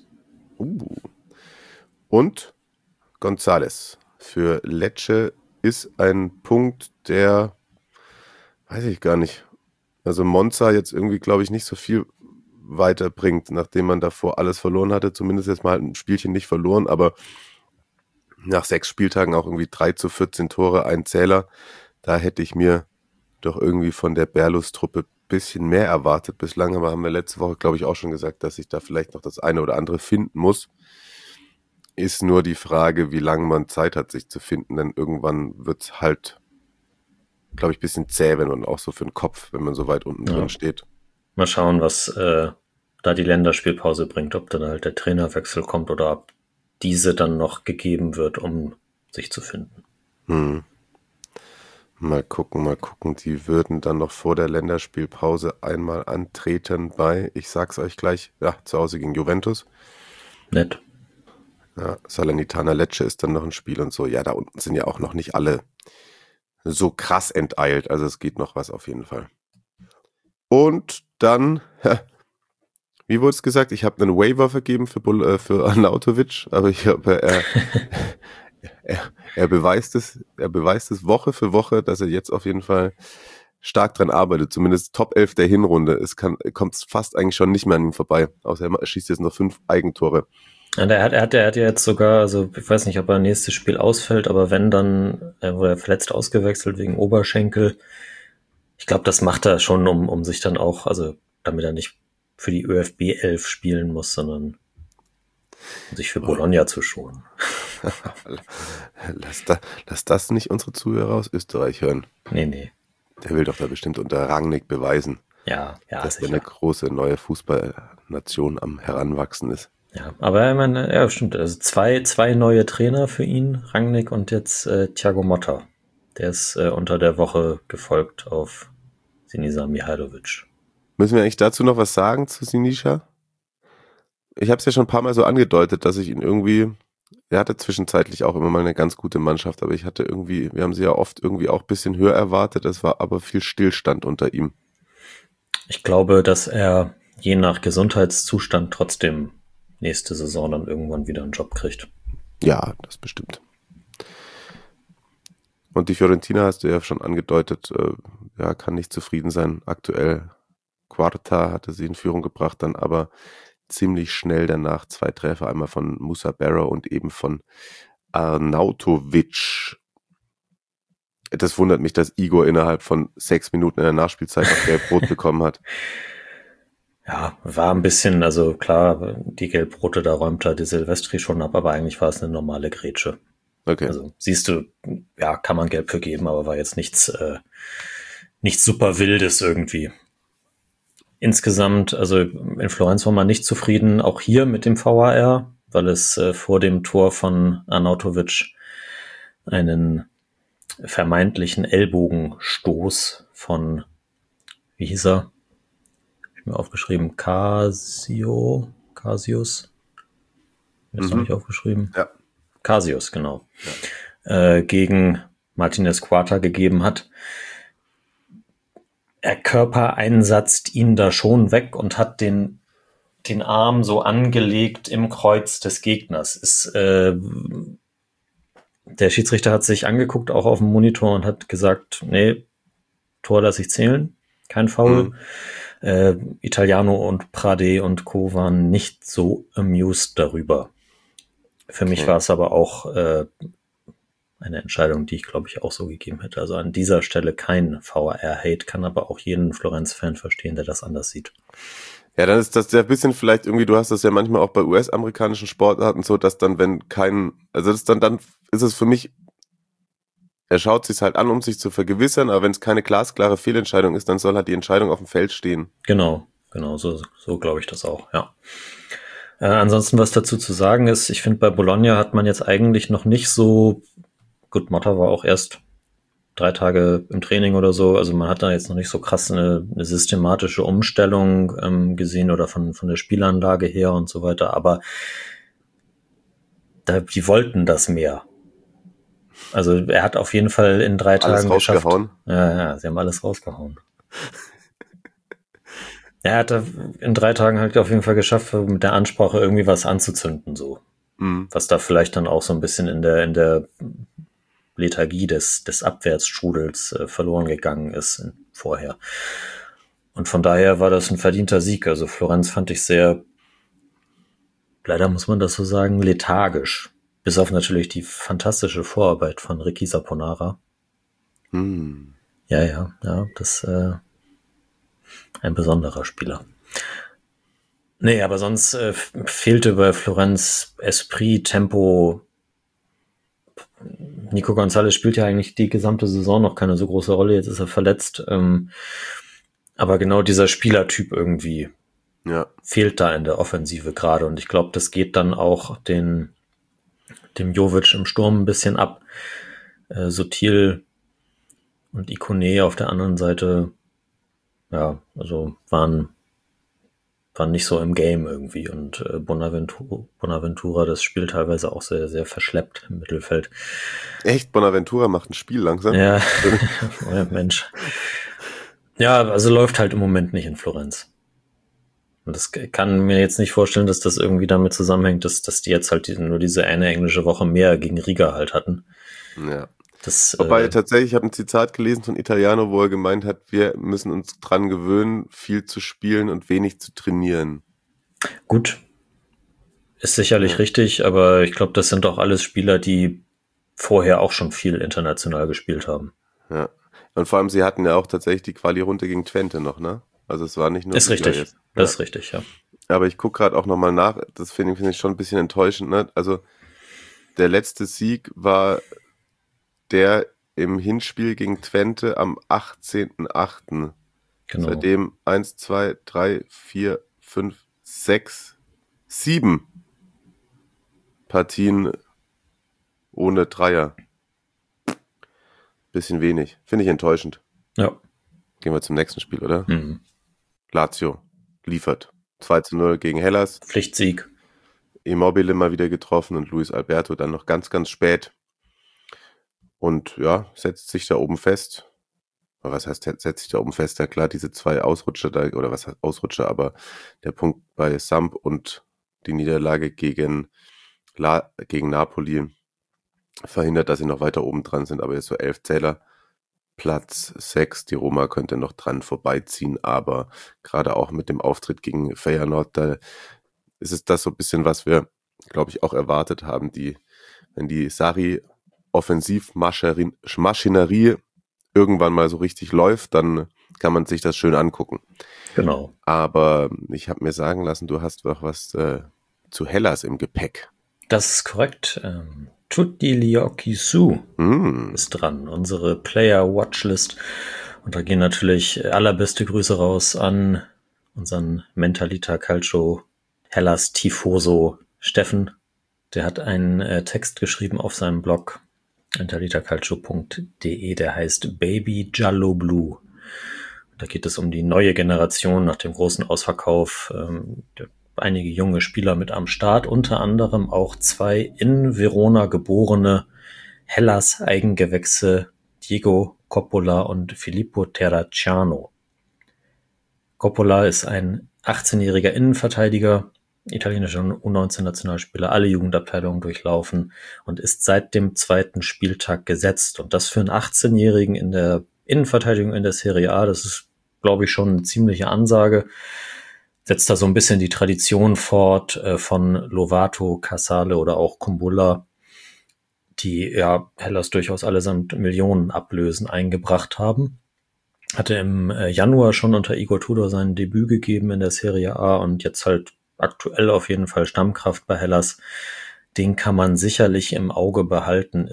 [SPEAKER 4] Und González. Für Lecce ist ein Punkt, der, weiß ich gar nicht, also Monza jetzt irgendwie, glaube ich, nicht so viel weiterbringt, nachdem man davor alles verloren hatte, zumindest jetzt mal ein Spielchen nicht verloren, aber nach 6 Spieltagen auch irgendwie 3-14 Tore, ein Zähler, da hätte ich mir doch irgendwie von der Berlus-Truppe ein bisschen mehr erwartet bislang, aber haben wir letzte Woche, glaube ich, auch schon gesagt, dass ich da vielleicht noch das eine oder andere finden muss. Ist nur die Frage, wie lange man Zeit hat, sich zu finden, denn irgendwann wird es halt, glaube ich, ein bisschen zäh, und auch so für den Kopf, wenn man so weit unten drin steht.
[SPEAKER 5] Mal schauen, was da die Länderspielpause bringt, ob dann halt der Trainerwechsel kommt oder ob diese dann noch gegeben wird, um sich zu finden.
[SPEAKER 4] Mal gucken. Die würden dann noch vor der Länderspielpause einmal antreten bei, ich sag's euch gleich, zu Hause gegen Juventus.
[SPEAKER 5] Nett.
[SPEAKER 4] Ja, Salernitana Lecce ist dann noch ein Spiel und so. Ja, da unten sind ja auch noch nicht alle so krass enteilt. Also es geht noch was auf jeden Fall. Und dann, wie wurde es gesagt, ich habe einen Waiver vergeben für Arnautovic, aber er beweist es Woche für Woche, dass er jetzt auf jeden Fall stark dran arbeitet, zumindest Top 11 der Hinrunde. Kommt fast eigentlich schon nicht mehr an ihm vorbei, außer er schießt jetzt noch 5 Eigentore.
[SPEAKER 5] Und er hat ja jetzt sogar, also ich weiß nicht, ob er nächstes Spiel ausfällt, aber wenn, dann wurde er verletzt ausgewechselt wegen Oberschenkel. Ich glaube, das macht er schon, um sich dann auch, also damit er nicht für die ÖFB 11 spielen muss, sondern um sich für Bologna zu schonen.
[SPEAKER 4] Lass das nicht unsere Zuhörer aus Österreich hören.
[SPEAKER 5] Nee.
[SPEAKER 4] Der will doch da bestimmt unter Rangnick beweisen,
[SPEAKER 5] Ja,
[SPEAKER 4] dass er eine große neue Fußballnation am Heranwachsen ist.
[SPEAKER 5] Ja, aber ich meine, ja, stimmt. Also zwei neue Trainer für ihn, Rangnick und jetzt Thiago Motta. Der ist unter der Woche gefolgt auf Sinisa Mihajlovic.
[SPEAKER 4] Müssen wir eigentlich dazu noch was sagen zu Sinisa? Ich habe es ja schon ein paar Mal so angedeutet, dass ich ihn irgendwie, er hatte zwischenzeitlich auch immer mal eine ganz gute Mannschaft, aber ich hatte irgendwie, wir haben sie ja oft irgendwie auch ein bisschen höher erwartet, es war aber viel Stillstand unter ihm.
[SPEAKER 5] Ich glaube, dass er je nach Gesundheitszustand trotzdem nächste Saison dann irgendwann wieder einen Job kriegt.
[SPEAKER 4] Ja, das bestimmt. Und die Fiorentina hast du ja schon angedeutet, kann nicht zufrieden sein. Aktuell Quarta hatte sie in Führung gebracht, dann aber ziemlich schnell danach 2 Treffer, einmal von Musa Barrow und eben von Arnautovic. Das wundert mich, dass Igor innerhalb von 6 Minuten in der Nachspielzeit noch Gelb-Rot bekommen hat.
[SPEAKER 5] Ja, war ein bisschen, also klar, die Gelb-Rote, da räumt er die Silvestri schon ab, aber eigentlich war es eine normale Grätsche.
[SPEAKER 4] Okay.
[SPEAKER 5] Also siehst du, ja, kann man Gelb für geben, aber war jetzt nichts super Wildes irgendwie. Insgesamt, also in Florenz war man nicht zufrieden, auch hier mit dem VAR, weil es vor dem Tor von Arnautovic einen vermeintlichen Ellbogenstoß von, wie hieß er? Ich habe mir aufgeschrieben, Casius. Das habe ich aufgeschrieben.
[SPEAKER 4] Ja.
[SPEAKER 5] Casius, genau. Ja. Gegen Martinez Quarta gegeben hat. Er körpereinsetzt ihn da schon weg und hat den Arm so angelegt im Kreuz des Gegners. Der Schiedsrichter hat sich angeguckt, auch auf dem Monitor, und hat gesagt, nee, Tor lasse ich zählen, kein Foul. Italiano und Prade und Co. waren nicht so amused darüber. Für mich war es aber auch eine Entscheidung, die ich, glaube ich, auch so gegeben hätte. Also an dieser Stelle kein VAR-Hate, kann aber auch jeden Florenz-Fan verstehen, der das anders sieht.
[SPEAKER 4] Ja, dann ist das ja ein bisschen vielleicht irgendwie, du hast das ja manchmal auch bei US-amerikanischen Sportarten so, dass dann, wenn kein, also das dann ist es für mich, er schaut sich's halt an, um sich zu vergewissern, aber wenn es keine glasklare Fehlentscheidung ist, dann soll halt die Entscheidung auf dem Feld stehen.
[SPEAKER 5] Genau, so glaube ich das auch, ja. Ansonsten, was dazu zu sagen ist, ich finde, bei Bologna hat man jetzt eigentlich noch nicht so, gut, Motta war auch erst 3 Tage im Training oder so, also man hat da jetzt noch nicht so krass eine systematische Umstellung gesehen oder von der Spielanlage her und so weiter, aber die wollten das mehr. Also er hat auf jeden Fall in 3 Tagen geschafft. Ja, sie haben alles rausgehauen. Er hat in 3 Tagen halt auf jeden Fall geschafft, mit der Ansprache irgendwie was anzuzünden, so. Was da vielleicht dann auch so ein bisschen in der Lethargie des Abwärtsstrudels verloren gegangen ist vorher. Und von daher war das ein verdienter Sieg. Also Florenz fand ich sehr, leider muss man das so sagen, lethargisch. Bis auf natürlich die fantastische Vorarbeit von Ricky Saponara. Ja, das ein besonderer Spieler. Nee, aber sonst fehlte bei Florenz Esprit, Tempo. Nico González spielt ja eigentlich die gesamte Saison noch keine so große Rolle, jetzt ist er verletzt. Aber genau dieser Spielertyp irgendwie fehlt da in der Offensive gerade. Und ich glaube, das geht dann auch dem Jovic im Sturm ein bisschen ab. Sotil und Ikone auf der anderen Seite, ja, also waren nicht so im Game irgendwie. Und Bonaventura, das spielt teilweise auch sehr, sehr verschleppt im Mittelfeld.
[SPEAKER 4] Echt? Bonaventura macht ein Spiel langsam?
[SPEAKER 5] Ja, ja, Mensch. Ja, also läuft halt im Moment nicht in Florenz. Und das kann mir jetzt nicht vorstellen, dass das irgendwie damit zusammenhängt, dass die jetzt halt nur diese eine englische Woche mehr gegen Riga halt hatten.
[SPEAKER 4] Ja. Wobei tatsächlich, ich habe ein Zitat gelesen von Italiano, wo er gemeint hat, wir müssen uns dran gewöhnen, viel zu spielen und wenig zu trainieren.
[SPEAKER 5] Gut, ist sicherlich richtig, aber ich glaube, das sind doch alles Spieler, die vorher auch schon viel international gespielt haben.
[SPEAKER 4] Ja, und vor allem, sie hatten ja auch tatsächlich die Quali-Runde gegen Twente noch, ne? Also es war nicht nur...
[SPEAKER 5] Ist richtig,
[SPEAKER 4] jetzt.
[SPEAKER 5] Das ist richtig, ja.
[SPEAKER 4] Aber ich gucke gerade auch nochmal nach, das finde ich schon ein bisschen enttäuschend, ne? Also der letzte Sieg war der im Hinspiel gegen Twente am 18.08.
[SPEAKER 5] Genau.
[SPEAKER 4] Seitdem 1, 2, 3, 4, 5, 6, 7 Partien ohne Dreier. Bisschen wenig. Finde ich enttäuschend.
[SPEAKER 5] Ja.
[SPEAKER 4] Gehen wir zum nächsten Spiel, oder?
[SPEAKER 5] Mhm.
[SPEAKER 4] Lazio liefert. 2-0 gegen Hellas.
[SPEAKER 5] Pflichtsieg.
[SPEAKER 4] Immobile mal wieder getroffen und Luis Alberto dann noch ganz, ganz spät. Und ja, setzt sich da oben fest. Was heißt, setzt sich da oben fest? Ja klar, diese 2 Ausrutscher da, oder was heißt Ausrutscher, aber der Punkt bei Samp und die Niederlage gegen Napoli verhindert, dass sie noch weiter oben dran sind, aber jetzt so 11 Zähler. Platz 6, die Roma könnte noch dran vorbeiziehen, aber gerade auch mit dem Auftritt gegen Feyenoord, da ist es das so ein bisschen, was wir, glaube ich, auch erwartet haben, wenn die Sarri Offensivmaschinerie irgendwann mal so richtig läuft, dann kann man sich das schön angucken.
[SPEAKER 5] Genau.
[SPEAKER 4] Aber ich habe mir sagen lassen, du hast noch was zu Hellas im Gepäck.
[SPEAKER 5] Das ist korrekt. Tutti gli occhi su ist dran, unsere Player-Watchlist. Und da gehen natürlich allerbeste Grüße raus an unseren Mentalita Calcio Hellas Tifoso Steffen. Der hat einen Text geschrieben auf seinem Blog mentalitacalcio.de, der heißt Baby Giallo Blue. Da geht es um die neue Generation nach dem großen Ausverkauf. Einige junge Spieler mit am Start, unter anderem auch 2 in Verona geborene Hellas Eigengewächse, Diego Coppola und Filippo Terracciano. Coppola ist ein 18-jähriger Innenverteidiger, italienischer U19-Nationalspieler, alle Jugendabteilungen durchlaufen und ist seit dem 2. Spieltag gesetzt. Und das für einen 18-Jährigen in der Innenverteidigung in der Serie A, das ist, glaube ich, schon eine ziemliche Ansage. Setzt da so ein bisschen die Tradition fort von Lovato, Casale oder auch Kumbulla, die ja Hellas durchaus allesamt Millionen Ablösen eingebracht haben. Hatte im Januar schon unter Igor Tudor sein Debüt gegeben in der Serie A und jetzt halt aktuell auf jeden Fall Stammkraft bei Hellas. Den kann man sicherlich im Auge behalten.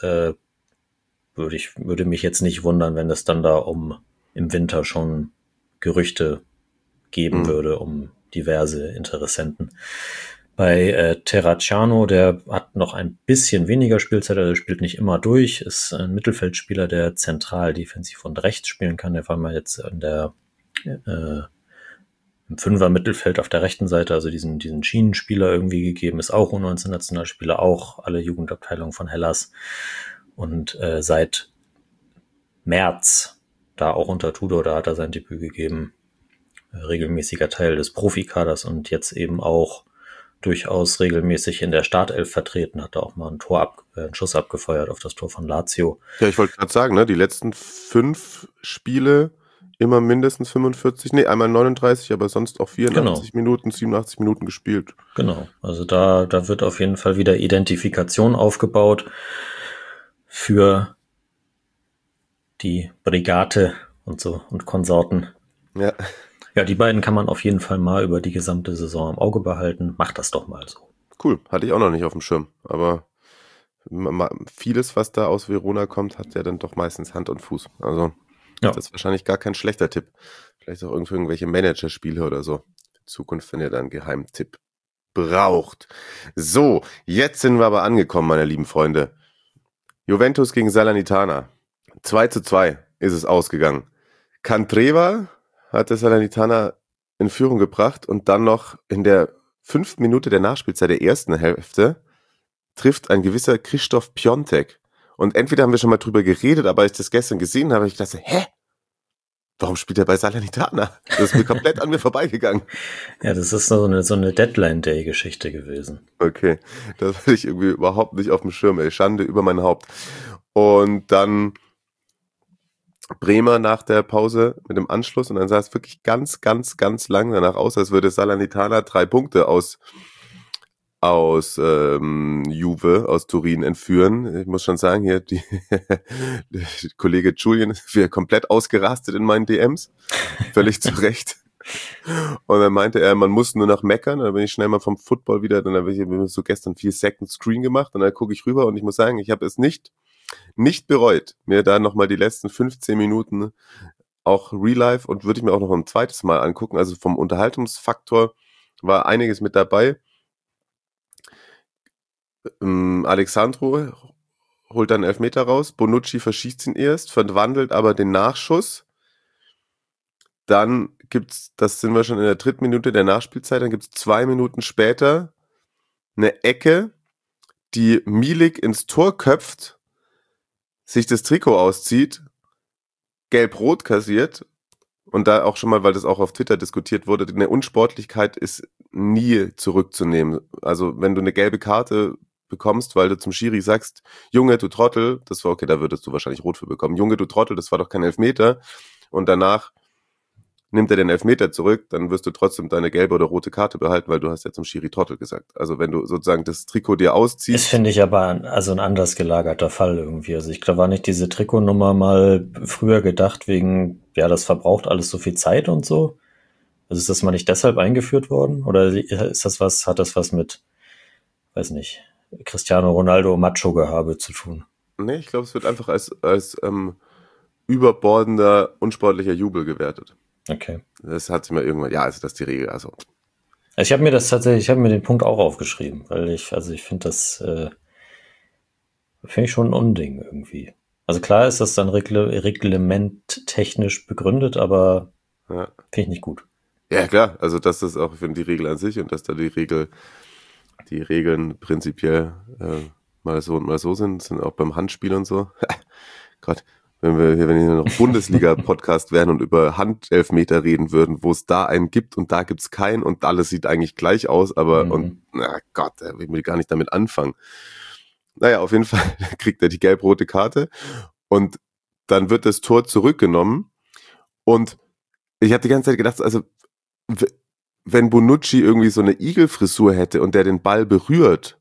[SPEAKER 5] Würde mich jetzt nicht wundern, wenn es dann da im Winter schon Gerüchte geben würde um diverse Interessenten. Bei Terracciano, der hat noch ein bisschen weniger Spielzeit, also spielt nicht immer durch, ist ein Mittelfeldspieler, der zentral defensiv und rechts spielen kann. Der war mal jetzt im 5er Mittelfeld auf der rechten Seite, also diesen Schienenspieler irgendwie gegeben, ist auch U19-Nationalspieler, auch alle Jugendabteilungen von Hellas. Und seit März, da auch unter Tudor, da hat er sein Debüt gegeben, regelmäßiger Teil des Profikaders und jetzt eben auch durchaus regelmäßig in der Startelf vertreten, hat da auch mal einen Schuss abgefeuert auf das Tor von Lazio.
[SPEAKER 4] Ja, ich wollte gerade sagen, ne, die letzten 5 Spiele immer mindestens 45, einmal 39, aber sonst auch 84 Minuten, 87 Minuten gespielt.
[SPEAKER 5] Genau, also da wird auf jeden Fall wieder Identifikation aufgebaut für die Brigate und so und Konsorten.
[SPEAKER 4] Ja.
[SPEAKER 5] Ja, die beiden kann man auf jeden Fall mal über die gesamte Saison im Auge behalten. Macht das doch mal so.
[SPEAKER 4] Cool, hatte ich auch noch nicht auf dem Schirm. Aber vieles, was da aus Verona kommt, hat ja dann doch meistens Hand und Fuß. Also das ist wahrscheinlich gar kein schlechter Tipp. Vielleicht auch irgendwelche Managerspiele oder so. In Zukunft, wenn ihr da einen Geheimtipp braucht. So, jetzt sind wir aber angekommen, meine lieben Freunde. Juventus gegen Salernitana. 2-2 ist es ausgegangen. Candreva hat der Salernitana in Führung gebracht und dann noch in der 5. Minute der Nachspielzeit der ersten Hälfte trifft ein gewisser Krzysztof Piątek. Und entweder haben wir schon mal drüber geredet, aber als ich das gestern gesehen habe, ich dachte, warum spielt er bei Salernitana? Das ist mir komplett an mir vorbeigegangen.
[SPEAKER 5] Ja, das ist so eine Deadline-Day-Geschichte gewesen.
[SPEAKER 4] Okay, das hatte ich irgendwie überhaupt nicht auf dem Schirm, Schande über mein Haupt. Und dann Bremer nach der Pause mit dem Anschluss und dann sah es wirklich ganz, ganz, ganz lang danach aus, als würde Salernitana 3 Punkte aus Juve, aus Turin entführen. Ich muss schon sagen, hier der Kollege Julian ist wieder komplett ausgerastet in meinen DMs. Völlig zu Recht. Und dann meinte er, man muss nur noch meckern. Dann bin ich schnell mal vom Football wieder, dann habe ich so gestern viel Second Screen gemacht und dann gucke ich rüber und ich muss sagen, ich habe es nicht bereut, mir da nochmal die letzten 15 Minuten auch Real Life und würde ich mir auch noch ein zweites Mal angucken. Also vom Unterhaltungsfaktor war einiges mit dabei. Alexandro holt dann Elfmeter raus, Bonucci verschießt ihn erst, verwandelt aber den Nachschuss. Dann gibt's, das sind wir schon in der 3. Minute der Nachspielzeit, dann gibt's 2 Minuten später eine Ecke, die Milik ins Tor köpft, sich das Trikot auszieht, gelb-rot kassiert und da auch schon mal, weil das auch auf Twitter diskutiert wurde, eine Unsportlichkeit ist nie zurückzunehmen. Also wenn du eine gelbe Karte bekommst, weil du zum Schiri sagst, Junge, du Trottel, das war okay, da würdest du wahrscheinlich rot für bekommen, Junge, du Trottel, das war doch kein Elfmeter und danach nimmt er den Elfmeter zurück, dann wirst du trotzdem deine gelbe oder rote Karte behalten, weil du hast ja zum Schiri Trottel gesagt. Also wenn du sozusagen das Trikot dir ausziehst.
[SPEAKER 5] Das finde ich aber ein anders gelagerter Fall irgendwie. Also ich glaube, war nicht diese Trikotnummer mal früher gedacht wegen, ja, das verbraucht alles so viel Zeit und so? Also ist das mal nicht deshalb eingeführt worden? Oder ist das hat das was mit, weiß nicht, Cristiano Ronaldo Macho-Gehabe zu tun?
[SPEAKER 4] Nee, ich glaube, es wird einfach als überbordender, unsportlicher Jubel gewertet.
[SPEAKER 5] Okay.
[SPEAKER 4] Das hat sich mal irgendwann, ja, also das ist die Regel, also.
[SPEAKER 5] Ich habe mir den Punkt auch aufgeschrieben, weil ich finde das, finde ich schon ein Unding irgendwie. Also klar ist das dann reglementtechnisch begründet, aber
[SPEAKER 4] ja.
[SPEAKER 5] Finde ich nicht gut.
[SPEAKER 4] Ja, klar, also das ist auch, ich finde, die Regel an sich und dass da die Regeln prinzipiell mal so und mal so sind auch beim Handspiel und so. Gott. Wenn wir noch Bundesliga-Podcast wären und über Handelfmeter reden würden, wo es da einen gibt und da gibt's keinen und alles sieht eigentlich gleich aus, aber und na Gott, ich will gar nicht damit anfangen. Naja, auf jeden Fall kriegt er die gelb-rote Karte und dann wird das Tor zurückgenommen und ich habe die ganze Zeit gedacht, also wenn Bonucci irgendwie so eine Igelfrisur hätte und der den Ball berührt,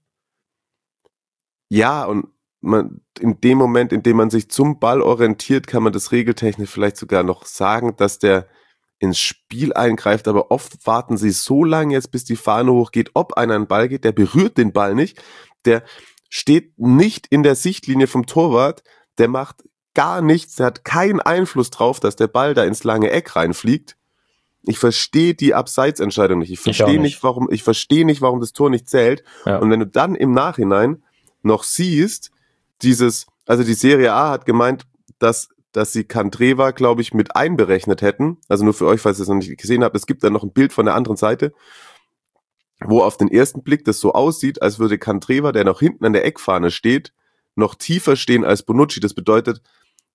[SPEAKER 4] ja, und in dem Moment, in dem man sich zum Ball orientiert, kann man das regeltechnisch vielleicht sogar noch sagen, dass der ins Spiel eingreift, aber oft warten sie so lange jetzt, bis die Fahne hochgeht, ob einer einen Ball geht, der berührt den Ball nicht, der steht nicht in der Sichtlinie vom Torwart, der macht gar nichts, der hat keinen Einfluss drauf, dass der Ball da ins lange Eck reinfliegt. Ich verstehe die Abseitsentscheidung nicht. Ich verstehe nicht, warum das Tor nicht zählt. Ja. Und wenn du dann im Nachhinein noch siehst, also die Serie A hat gemeint, dass sie Candreva, glaube ich, mit einberechnet hätten. Also nur für euch, falls ihr es noch nicht gesehen habt, es gibt dann noch ein Bild von der anderen Seite, wo auf den ersten Blick das so aussieht, als würde Candreva, der noch hinten an der Eckfahne steht, noch tiefer stehen als Bonucci. Das bedeutet,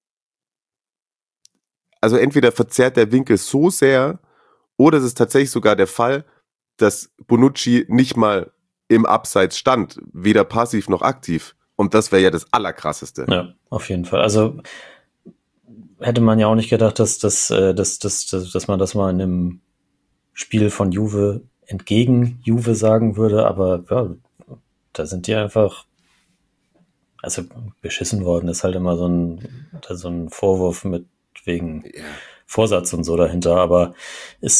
[SPEAKER 4] also entweder verzerrt der Winkel so sehr, oder es ist tatsächlich sogar der Fall, dass Bonucci nicht mal im Abseits stand, weder passiv noch aktiv. Und das wäre ja das Allerkrasseste.
[SPEAKER 5] Ja, auf jeden Fall. Also hätte man ja auch nicht gedacht, dass man das mal in einem Spiel von Juve entgegen Juve sagen würde, aber ja, da sind die einfach, also beschissen worden, ist halt immer so ein Vorwurf mit wegen Vorsatz und so dahinter, aber ist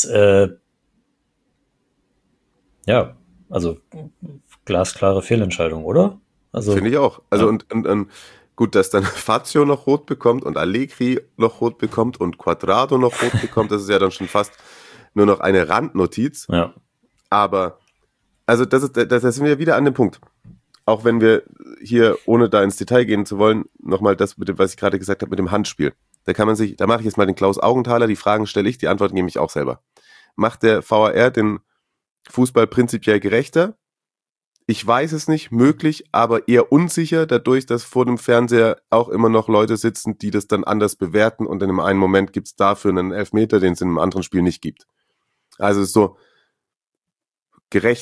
[SPEAKER 5] ja, also glasklare Fehlentscheidung, oder? Also,
[SPEAKER 4] finde ich auch. Also ja. und gut, dass dann Fazio noch rot bekommt und Allegri noch rot bekommt und Quadrado noch rot bekommt, das ist ja dann schon fast nur noch eine Randnotiz.
[SPEAKER 5] Ja.
[SPEAKER 4] Aber also das sind wir wieder an dem Punkt. Auch wenn wir hier, ohne da ins Detail gehen zu wollen, nochmal das mit dem, was ich gerade gesagt habe, mit dem Handspiel. Da mache ich jetzt mal den Klaus Augenthaler, die Fragen stelle ich, die Antworten gebe ich auch selber. Macht der VAR den Fußball prinzipiell gerechter? Ich weiß es nicht, möglich, aber eher unsicher, dadurch, dass vor dem Fernseher auch immer noch Leute sitzen, die das dann anders bewerten und in einem einen Moment gibt es dafür einen Elfmeter, den es in einem anderen Spiel nicht gibt. Also ist so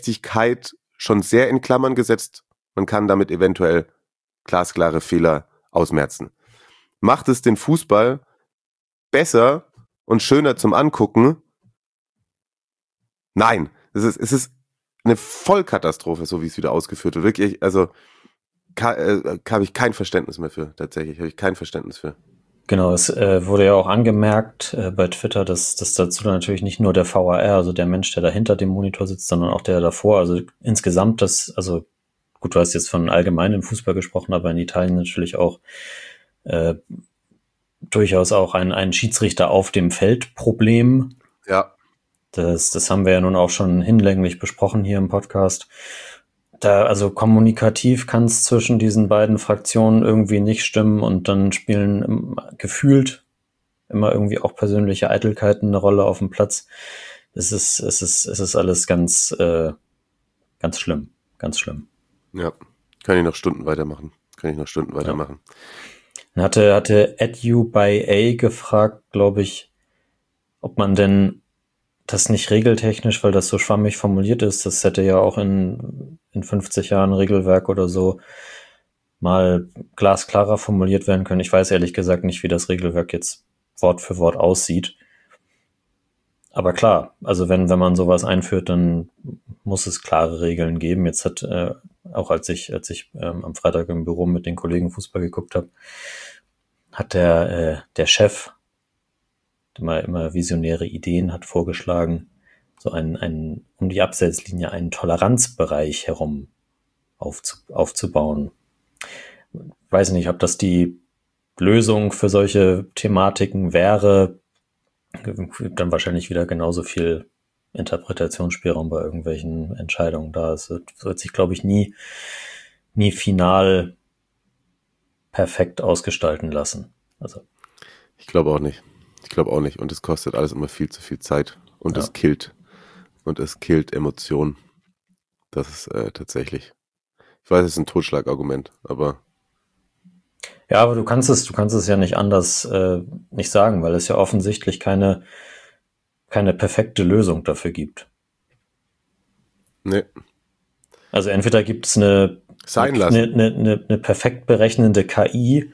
[SPEAKER 4] Gerechtigkeit schon sehr in Klammern gesetzt. Man kann damit eventuell glasklare Fehler ausmerzen. Macht es den Fußball besser und schöner zum Angucken? Nein, es ist eine Vollkatastrophe, so wie es wieder ausgeführt wird. Wirklich, also habe ich kein Verständnis mehr für, tatsächlich, habe ich kein Verständnis für.
[SPEAKER 5] Genau, es wurde ja auch angemerkt bei Twitter, dass dazu natürlich nicht nur der VAR, also der Mensch, der da hinter dem Monitor sitzt, sondern auch der davor, also insgesamt also gut, du hast jetzt von allgemeinem Fußball gesprochen, aber in Italien natürlich auch durchaus auch ein Schiedsrichter auf dem Feld Problem.
[SPEAKER 4] Ja.
[SPEAKER 5] Das haben wir ja nun auch schon hinlänglich besprochen hier im Podcast. Also kommunikativ kann es zwischen diesen beiden Fraktionen irgendwie nicht stimmen und dann spielen gefühlt immer irgendwie auch persönliche Eitelkeiten eine Rolle auf dem Platz. Es ist alles ganz schlimm, ganz schlimm.
[SPEAKER 4] Ja, kann ich noch Stunden weitermachen.
[SPEAKER 5] Dann hatte Edu by A gefragt, glaube ich, ob man denn das nicht regeltechnisch, weil das so schwammig formuliert ist, das hätte ja auch in 50 Jahren Regelwerk oder so mal glasklarer formuliert werden können. Ich weiß ehrlich gesagt nicht, wie das Regelwerk jetzt Wort für Wort aussieht. Aber klar, also wenn man sowas einführt, dann muss es klare Regeln geben. Jetzt hat auch als ich am Freitag im Büro mit den Kollegen Fußball geguckt habe, hat der Chef, der immer visionäre Ideen hat, vorgeschlagen, so um die Abseitslinie einen Toleranzbereich herum aufzubauen. Weiß nicht, ob das die Lösung für solche Thematiken wäre. Dann wahrscheinlich wieder genauso viel Interpretationsspielraum bei irgendwelchen Entscheidungen da. Es wird sich, glaube ich, nie final perfekt ausgestalten lassen. Also
[SPEAKER 4] Ich glaube auch nicht. Und es kostet alles immer viel zu viel Zeit. Und es killt. Und es killt Emotionen. Das ist tatsächlich. Ich weiß, es ist ein Totschlagargument, aber.
[SPEAKER 5] Ja, aber du kannst es ja nicht anders nicht sagen, weil es ja offensichtlich keine perfekte Lösung dafür gibt.
[SPEAKER 4] Nee.
[SPEAKER 5] Also entweder gibt es eine perfekt berechnende KI,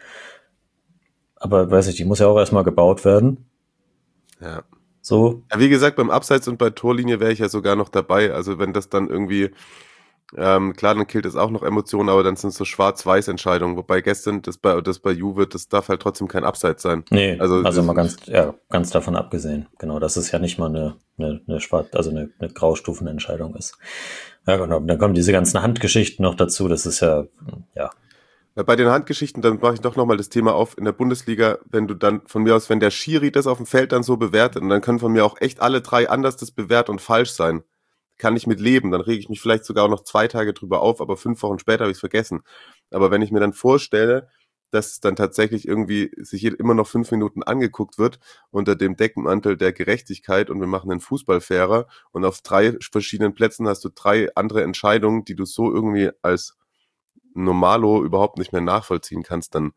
[SPEAKER 5] aber weiß ich, die muss ja auch erstmal gebaut werden.
[SPEAKER 4] Ja.
[SPEAKER 5] So.
[SPEAKER 4] Ja, wie gesagt, beim Abseits und bei Torlinie wäre ich ja sogar noch dabei. Also wenn das dann irgendwie, klar, dann killt es auch noch Emotionen, aber dann sind es so Schwarz-Weiß-Entscheidungen. Wobei gestern das bei Juve, das darf halt trotzdem kein Abseits sein.
[SPEAKER 5] Nee, also mal ganz davon abgesehen. Genau, dass es ja nicht mal eine Graustufenentscheidung ist. Ja, genau. Dann kommen diese ganzen Handgeschichten noch dazu. Das ist ja.
[SPEAKER 4] Bei den Handgeschichten, dann mache ich doch nochmal das Thema auf, in der Bundesliga, wenn du dann von mir aus, wenn der Schiri das auf dem Feld dann so bewertet, und dann können von mir auch echt alle 3 anders das bewerten und falsch sein, kann ich mit leben, dann rege ich mich vielleicht sogar auch noch 2 Tage drüber auf, aber 5 Wochen später habe ich es vergessen. Aber wenn ich mir dann vorstelle, dass dann tatsächlich irgendwie sich immer noch 5 Minuten angeguckt wird, unter dem Deckmantel der Gerechtigkeit und wir machen den Fußball fairer und auf 3 verschiedenen Plätzen hast du 3 andere Entscheidungen, die du so irgendwie als Normalo überhaupt nicht mehr nachvollziehen kannst, dann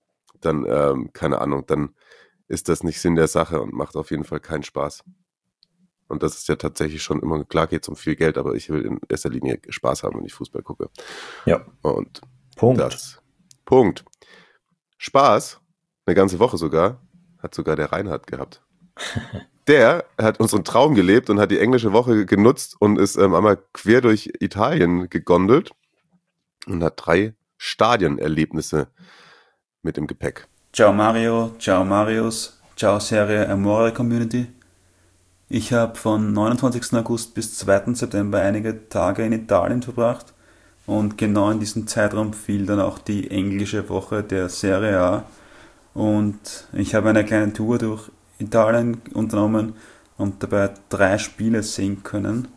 [SPEAKER 4] keine Ahnung, dann ist das nicht Sinn der Sache und macht auf jeden Fall keinen Spaß. Und das ist ja tatsächlich schon immer, klar geht es um viel Geld, aber ich will in erster Linie Spaß haben, wenn ich Fußball gucke.
[SPEAKER 5] Ja.
[SPEAKER 4] Und
[SPEAKER 5] Punkt.
[SPEAKER 4] Spaß, eine ganze Woche sogar, hat sogar der Reinhard gehabt. Der hat unseren Traum gelebt und hat die englische Woche genutzt und ist einmal quer durch Italien gegondelt und hat 3 Stadionerlebnisse mit im Gepäck.
[SPEAKER 6] Ciao Mario, ciao Marius, ciao Serie Amore Community. Ich habe von 29. August bis 2. September einige Tage in Italien verbracht und genau in diesem Zeitraum fiel dann auch die englische Woche der Serie A und ich habe eine kleine Tour durch Italien unternommen und dabei 3 Spiele sehen können.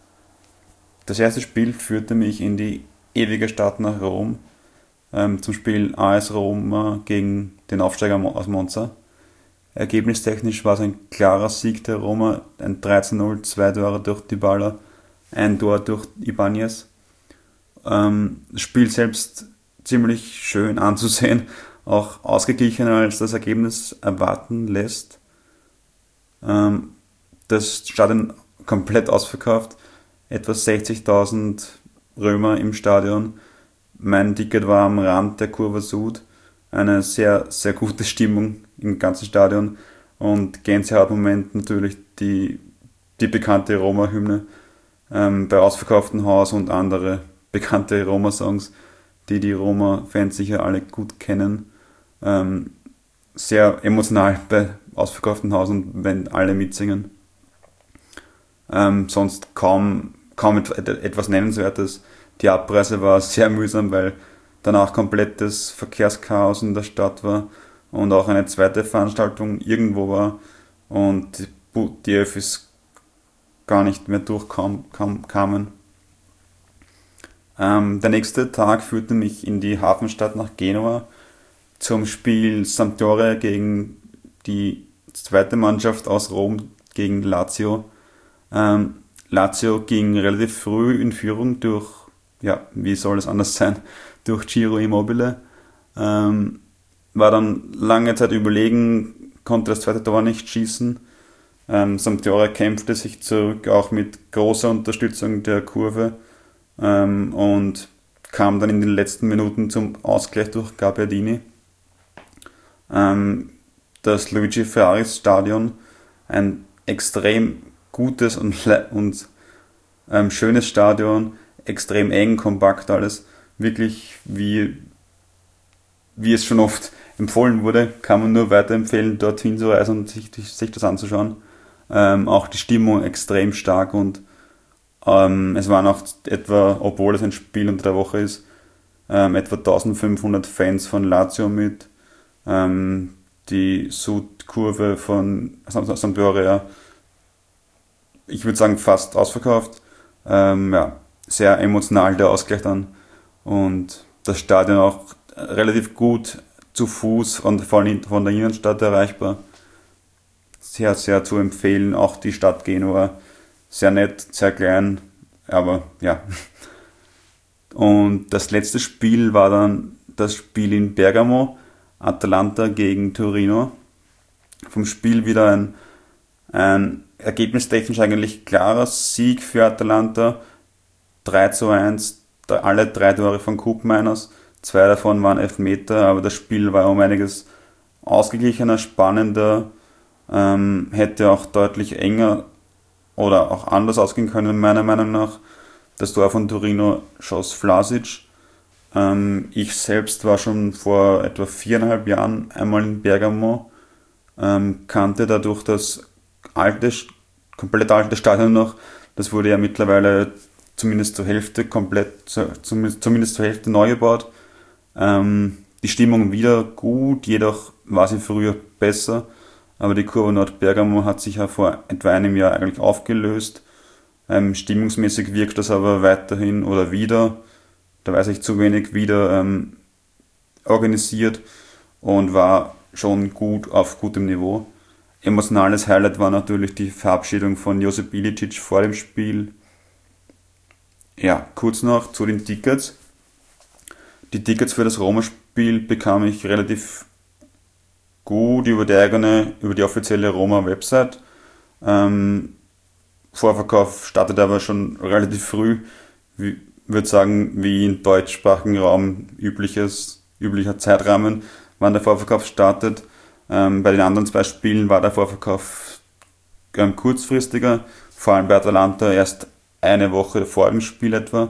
[SPEAKER 6] Das erste Spiel führte mich in die ewige Stadt nach Rom, zum Spiel AS Roma gegen den Aufsteiger aus Monza. Ergebnistechnisch war es ein klarer Sieg der Roma, ein 13-0, 2 Tore durch Dybala, 1 Tor durch Ibanez. Das Spiel selbst ziemlich schön anzusehen, auch ausgeglichener als das Ergebnis erwarten lässt. Das Stadion komplett ausverkauft, etwa 60.000 Römer im Stadion. Mein Ticket war am Rand der Curva Sud eine sehr, sehr gute Stimmung im ganzen Stadion und Gänsehautmoment natürlich die bekannte Roma-Hymne bei ausverkauftem Haus und andere bekannte Roma-Songs, die Roma-Fans sicher alle gut kennen. Sehr emotional bei ausverkauftem Haus und wenn alle mitsingen. Sonst kaum etwas Nennenswertes. Die Abreise war sehr mühsam, weil danach komplettes Verkehrschaos in der Stadt war und auch eine zweite Veranstaltung irgendwo war und die Öffis gar nicht mehr durchkamen. Der nächste Tag führte mich in die Hafenstadt nach Genua zum Spiel Sampdoria gegen die zweite Mannschaft aus Rom gegen Lazio. Lazio ging relativ früh in Führung durch, wie soll es anders sein, durch Ciro Immobile. War dann lange Zeit überlegen, konnte das zweite Tor nicht schießen. Sampdoria kämpfte sich zurück, auch mit großer Unterstützung der Kurve, und kam dann in den letzten Minuten zum Ausgleich durch Gabbiadini. Das Luigi Ferraris Stadion, ein extrem gutes und schönes Stadion, extrem eng, kompakt alles, wirklich wie es schon oft empfohlen wurde, kann man nur weiterempfehlen, dorthin zu reisen und sich das anzuschauen. Auch die Stimmung extrem stark und es waren auch etwa, obwohl es ein Spiel unter der Woche ist, etwa 1500 Fans von Lazio mit. Die Südkurve von Sampdoria, ich würde sagen, fast ausverkauft. Sehr emotional der Ausgleich dann. Und das Stadion auch relativ gut zu Fuß von der Innenstadt erreichbar. Sehr, sehr zu empfehlen. Auch die Stadt Genua. Sehr nett, sehr klein, aber ja. Und das letzte Spiel war dann das Spiel in Bergamo. Atalanta gegen Torino. Vom Spiel wieder ein ergebnistechnisch eigentlich klarer Sieg für Atalanta. 3:1, alle 3 Tore von Koopmeiners. 2 davon waren Elfmeter, aber das Spiel war um einiges ausgeglichener, spannender, hätte auch deutlich enger oder auch anders ausgehen können, meiner Meinung nach. Das Tor von Torino schoss Vlasic. Ich selbst war schon vor etwa 4,5 Jahren einmal in Bergamo, kannte dadurch das komplett alte Stadion noch. Das wurde ja mittlerweile zumindest zur Hälfte neu gebaut. Die Stimmung wieder gut, jedoch war sie früher besser. Aber die Kurve Nord Bergamo hat sich ja vor etwa einem Jahr eigentlich aufgelöst. Stimmungsmäßig wirkt das aber weiterhin oder wieder, da weiß ich zu wenig, wieder organisiert und war schon gut auf gutem Niveau. Emotionales Highlight war natürlich die Verabschiedung von Josip Ilicic vor dem Spiel. Ja, kurz noch zu den Tickets. Die Tickets für das Roma-Spiel bekam ich relativ gut über die offizielle Roma-Website. Vorverkauf startete aber schon relativ früh, würde sagen, wie im deutschsprachigen Raum üblicher Zeitrahmen, wann der Vorverkauf startet. Bei den anderen 2 Spielen war der Vorverkauf kurzfristiger, vor allem bei Atalanta erst eine Woche vor dem Spiel etwa.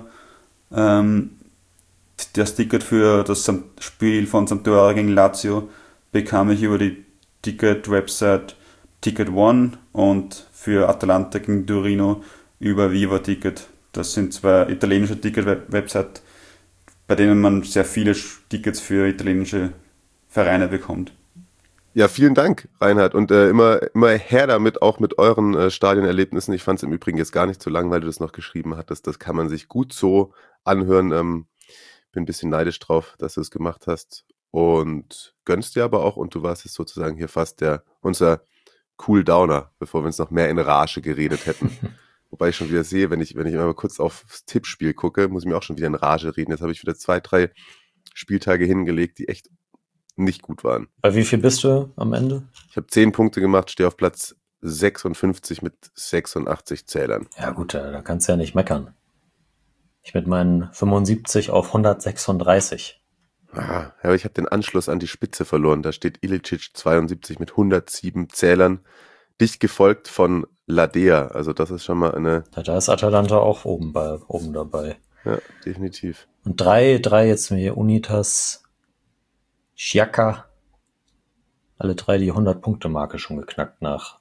[SPEAKER 6] Das Ticket für das Spiel von Sampdoria gegen Lazio bekam ich über die Ticket-Website Ticket One und für Atalanta gegen Torino über Viva Ticket. Das sind 2 italienische Ticket-Websites, bei denen man sehr viele Tickets für italienische Vereine bekommt.
[SPEAKER 4] Ja, vielen Dank, Reinhard. Und immer her damit, auch mit euren Stadionerlebnissen. Ich fand es im Übrigen jetzt gar nicht so lang, weil du das noch geschrieben hattest. Das kann man sich gut so anhören. Bin ein bisschen neidisch drauf, dass du es gemacht hast. Und gönnst dir aber auch. Und du warst jetzt sozusagen hier fast unser Cool-Downer, bevor wir uns noch mehr in Rage geredet hätten. Wobei ich schon wieder sehe, wenn ich mal kurz aufs Tippspiel gucke, muss ich mir auch schon wieder in Rage reden. Jetzt habe ich wieder 2, 3 Spieltage hingelegt, die echt nicht gut waren.
[SPEAKER 5] Bei wie viel bist du am Ende?
[SPEAKER 4] Ich habe 10 Punkte gemacht, stehe auf Platz 56 mit 86 Zählern.
[SPEAKER 5] Ja gut, da kannst du ja nicht meckern. Ich mit meinen 75 auf 136.
[SPEAKER 4] Aber ich habe den Anschluss an die Spitze verloren. Da steht Ilicic 72 mit 107 Zählern, dicht gefolgt von Ladea. Also das ist schon mal eine...
[SPEAKER 5] Da ist Atalanta auch oben dabei.
[SPEAKER 4] Ja, definitiv.
[SPEAKER 5] Und drei jetzt hier, Unitas, Xhaka, alle 3 die 100-Punkte-Marke schon geknackt nach.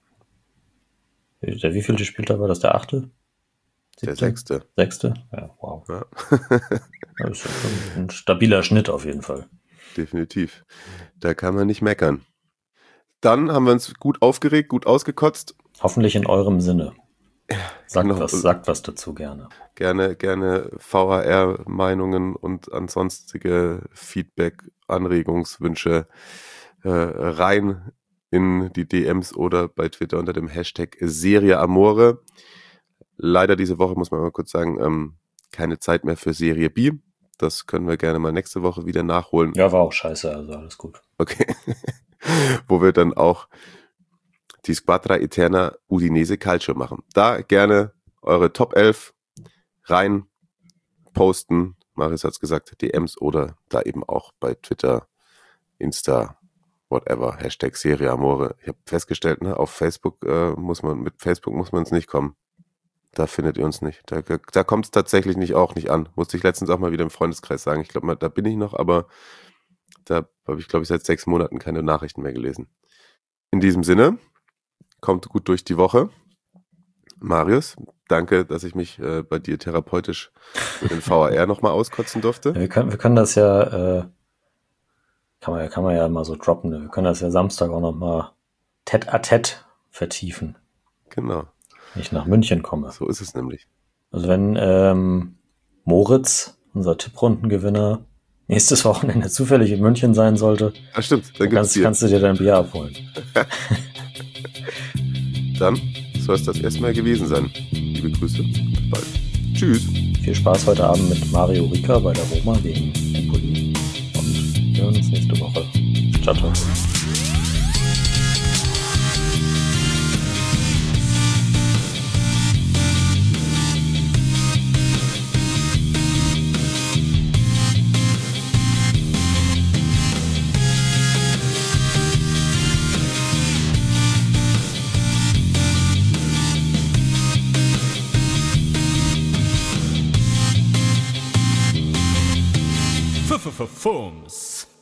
[SPEAKER 5] Der wievielte Spieltag war das? Der 8.?
[SPEAKER 4] Der 6.
[SPEAKER 5] 6.? Ja, wow.
[SPEAKER 4] Ja.
[SPEAKER 5] Das ist schon ein stabiler Schnitt auf jeden Fall.
[SPEAKER 4] Definitiv. Da kann man nicht meckern. Dann haben wir uns gut aufgeregt, gut ausgekotzt.
[SPEAKER 5] Hoffentlich in eurem Sinne. Sagt
[SPEAKER 4] Genau.
[SPEAKER 5] was dazu gerne.
[SPEAKER 4] Gerne VAR-Meinungen und ansonstige Feedback, Anregungswünsche rein in die DMs oder bei Twitter unter dem Hashtag Serie Amore. Leider diese Woche, muss man mal kurz sagen, keine Zeit mehr für Serie B. Das können wir gerne mal nächste Woche wieder nachholen.
[SPEAKER 5] Ja, war auch scheiße, also alles gut.
[SPEAKER 4] Okay. Wo wir dann auch die Squadra Eterna Udinese Calcio machen. Da gerne eure Top 11 rein posten. Marius hat's gesagt, DMs oder da eben auch bei Twitter, Insta, whatever, Hashtag Serie Amore. Ich habe festgestellt, auf Facebook muss man ins nicht kommen. Da findet ihr uns nicht. Da kommt es tatsächlich nicht an. Musste ich letztens auch mal wieder im Freundeskreis sagen. Ich glaube, da bin ich noch, aber da habe ich, glaube ich, seit 6 Monaten keine Nachrichten mehr gelesen. In diesem Sinne, kommt gut durch die Woche. Marius, danke, dass ich mich bei dir therapeutisch für den VAR nochmal auskotzen durfte.
[SPEAKER 5] Ja, wir können das ja, kann man ja mal so droppen. Wir können das ja Samstag auch nochmal tête-à-tête vertiefen.
[SPEAKER 4] Genau.
[SPEAKER 5] Wenn ich nach München komme.
[SPEAKER 4] So ist es nämlich.
[SPEAKER 5] Also wenn Moritz, unser Tipprundengewinner, nächstes Wochenende zufällig in München sein sollte,
[SPEAKER 4] Ah, stimmt, dann
[SPEAKER 5] kannst du dir dein Bier abholen.
[SPEAKER 4] Dann soll es das erstmal gewesen sein. Liebe Grüße, bis bald. Tschüss.
[SPEAKER 5] Viel Spaß heute Abend mit Mario Rika bei der Roma gegen Empoli. Und wir hören uns nächste Woche. Ciao, ciao.
[SPEAKER 3] Fums.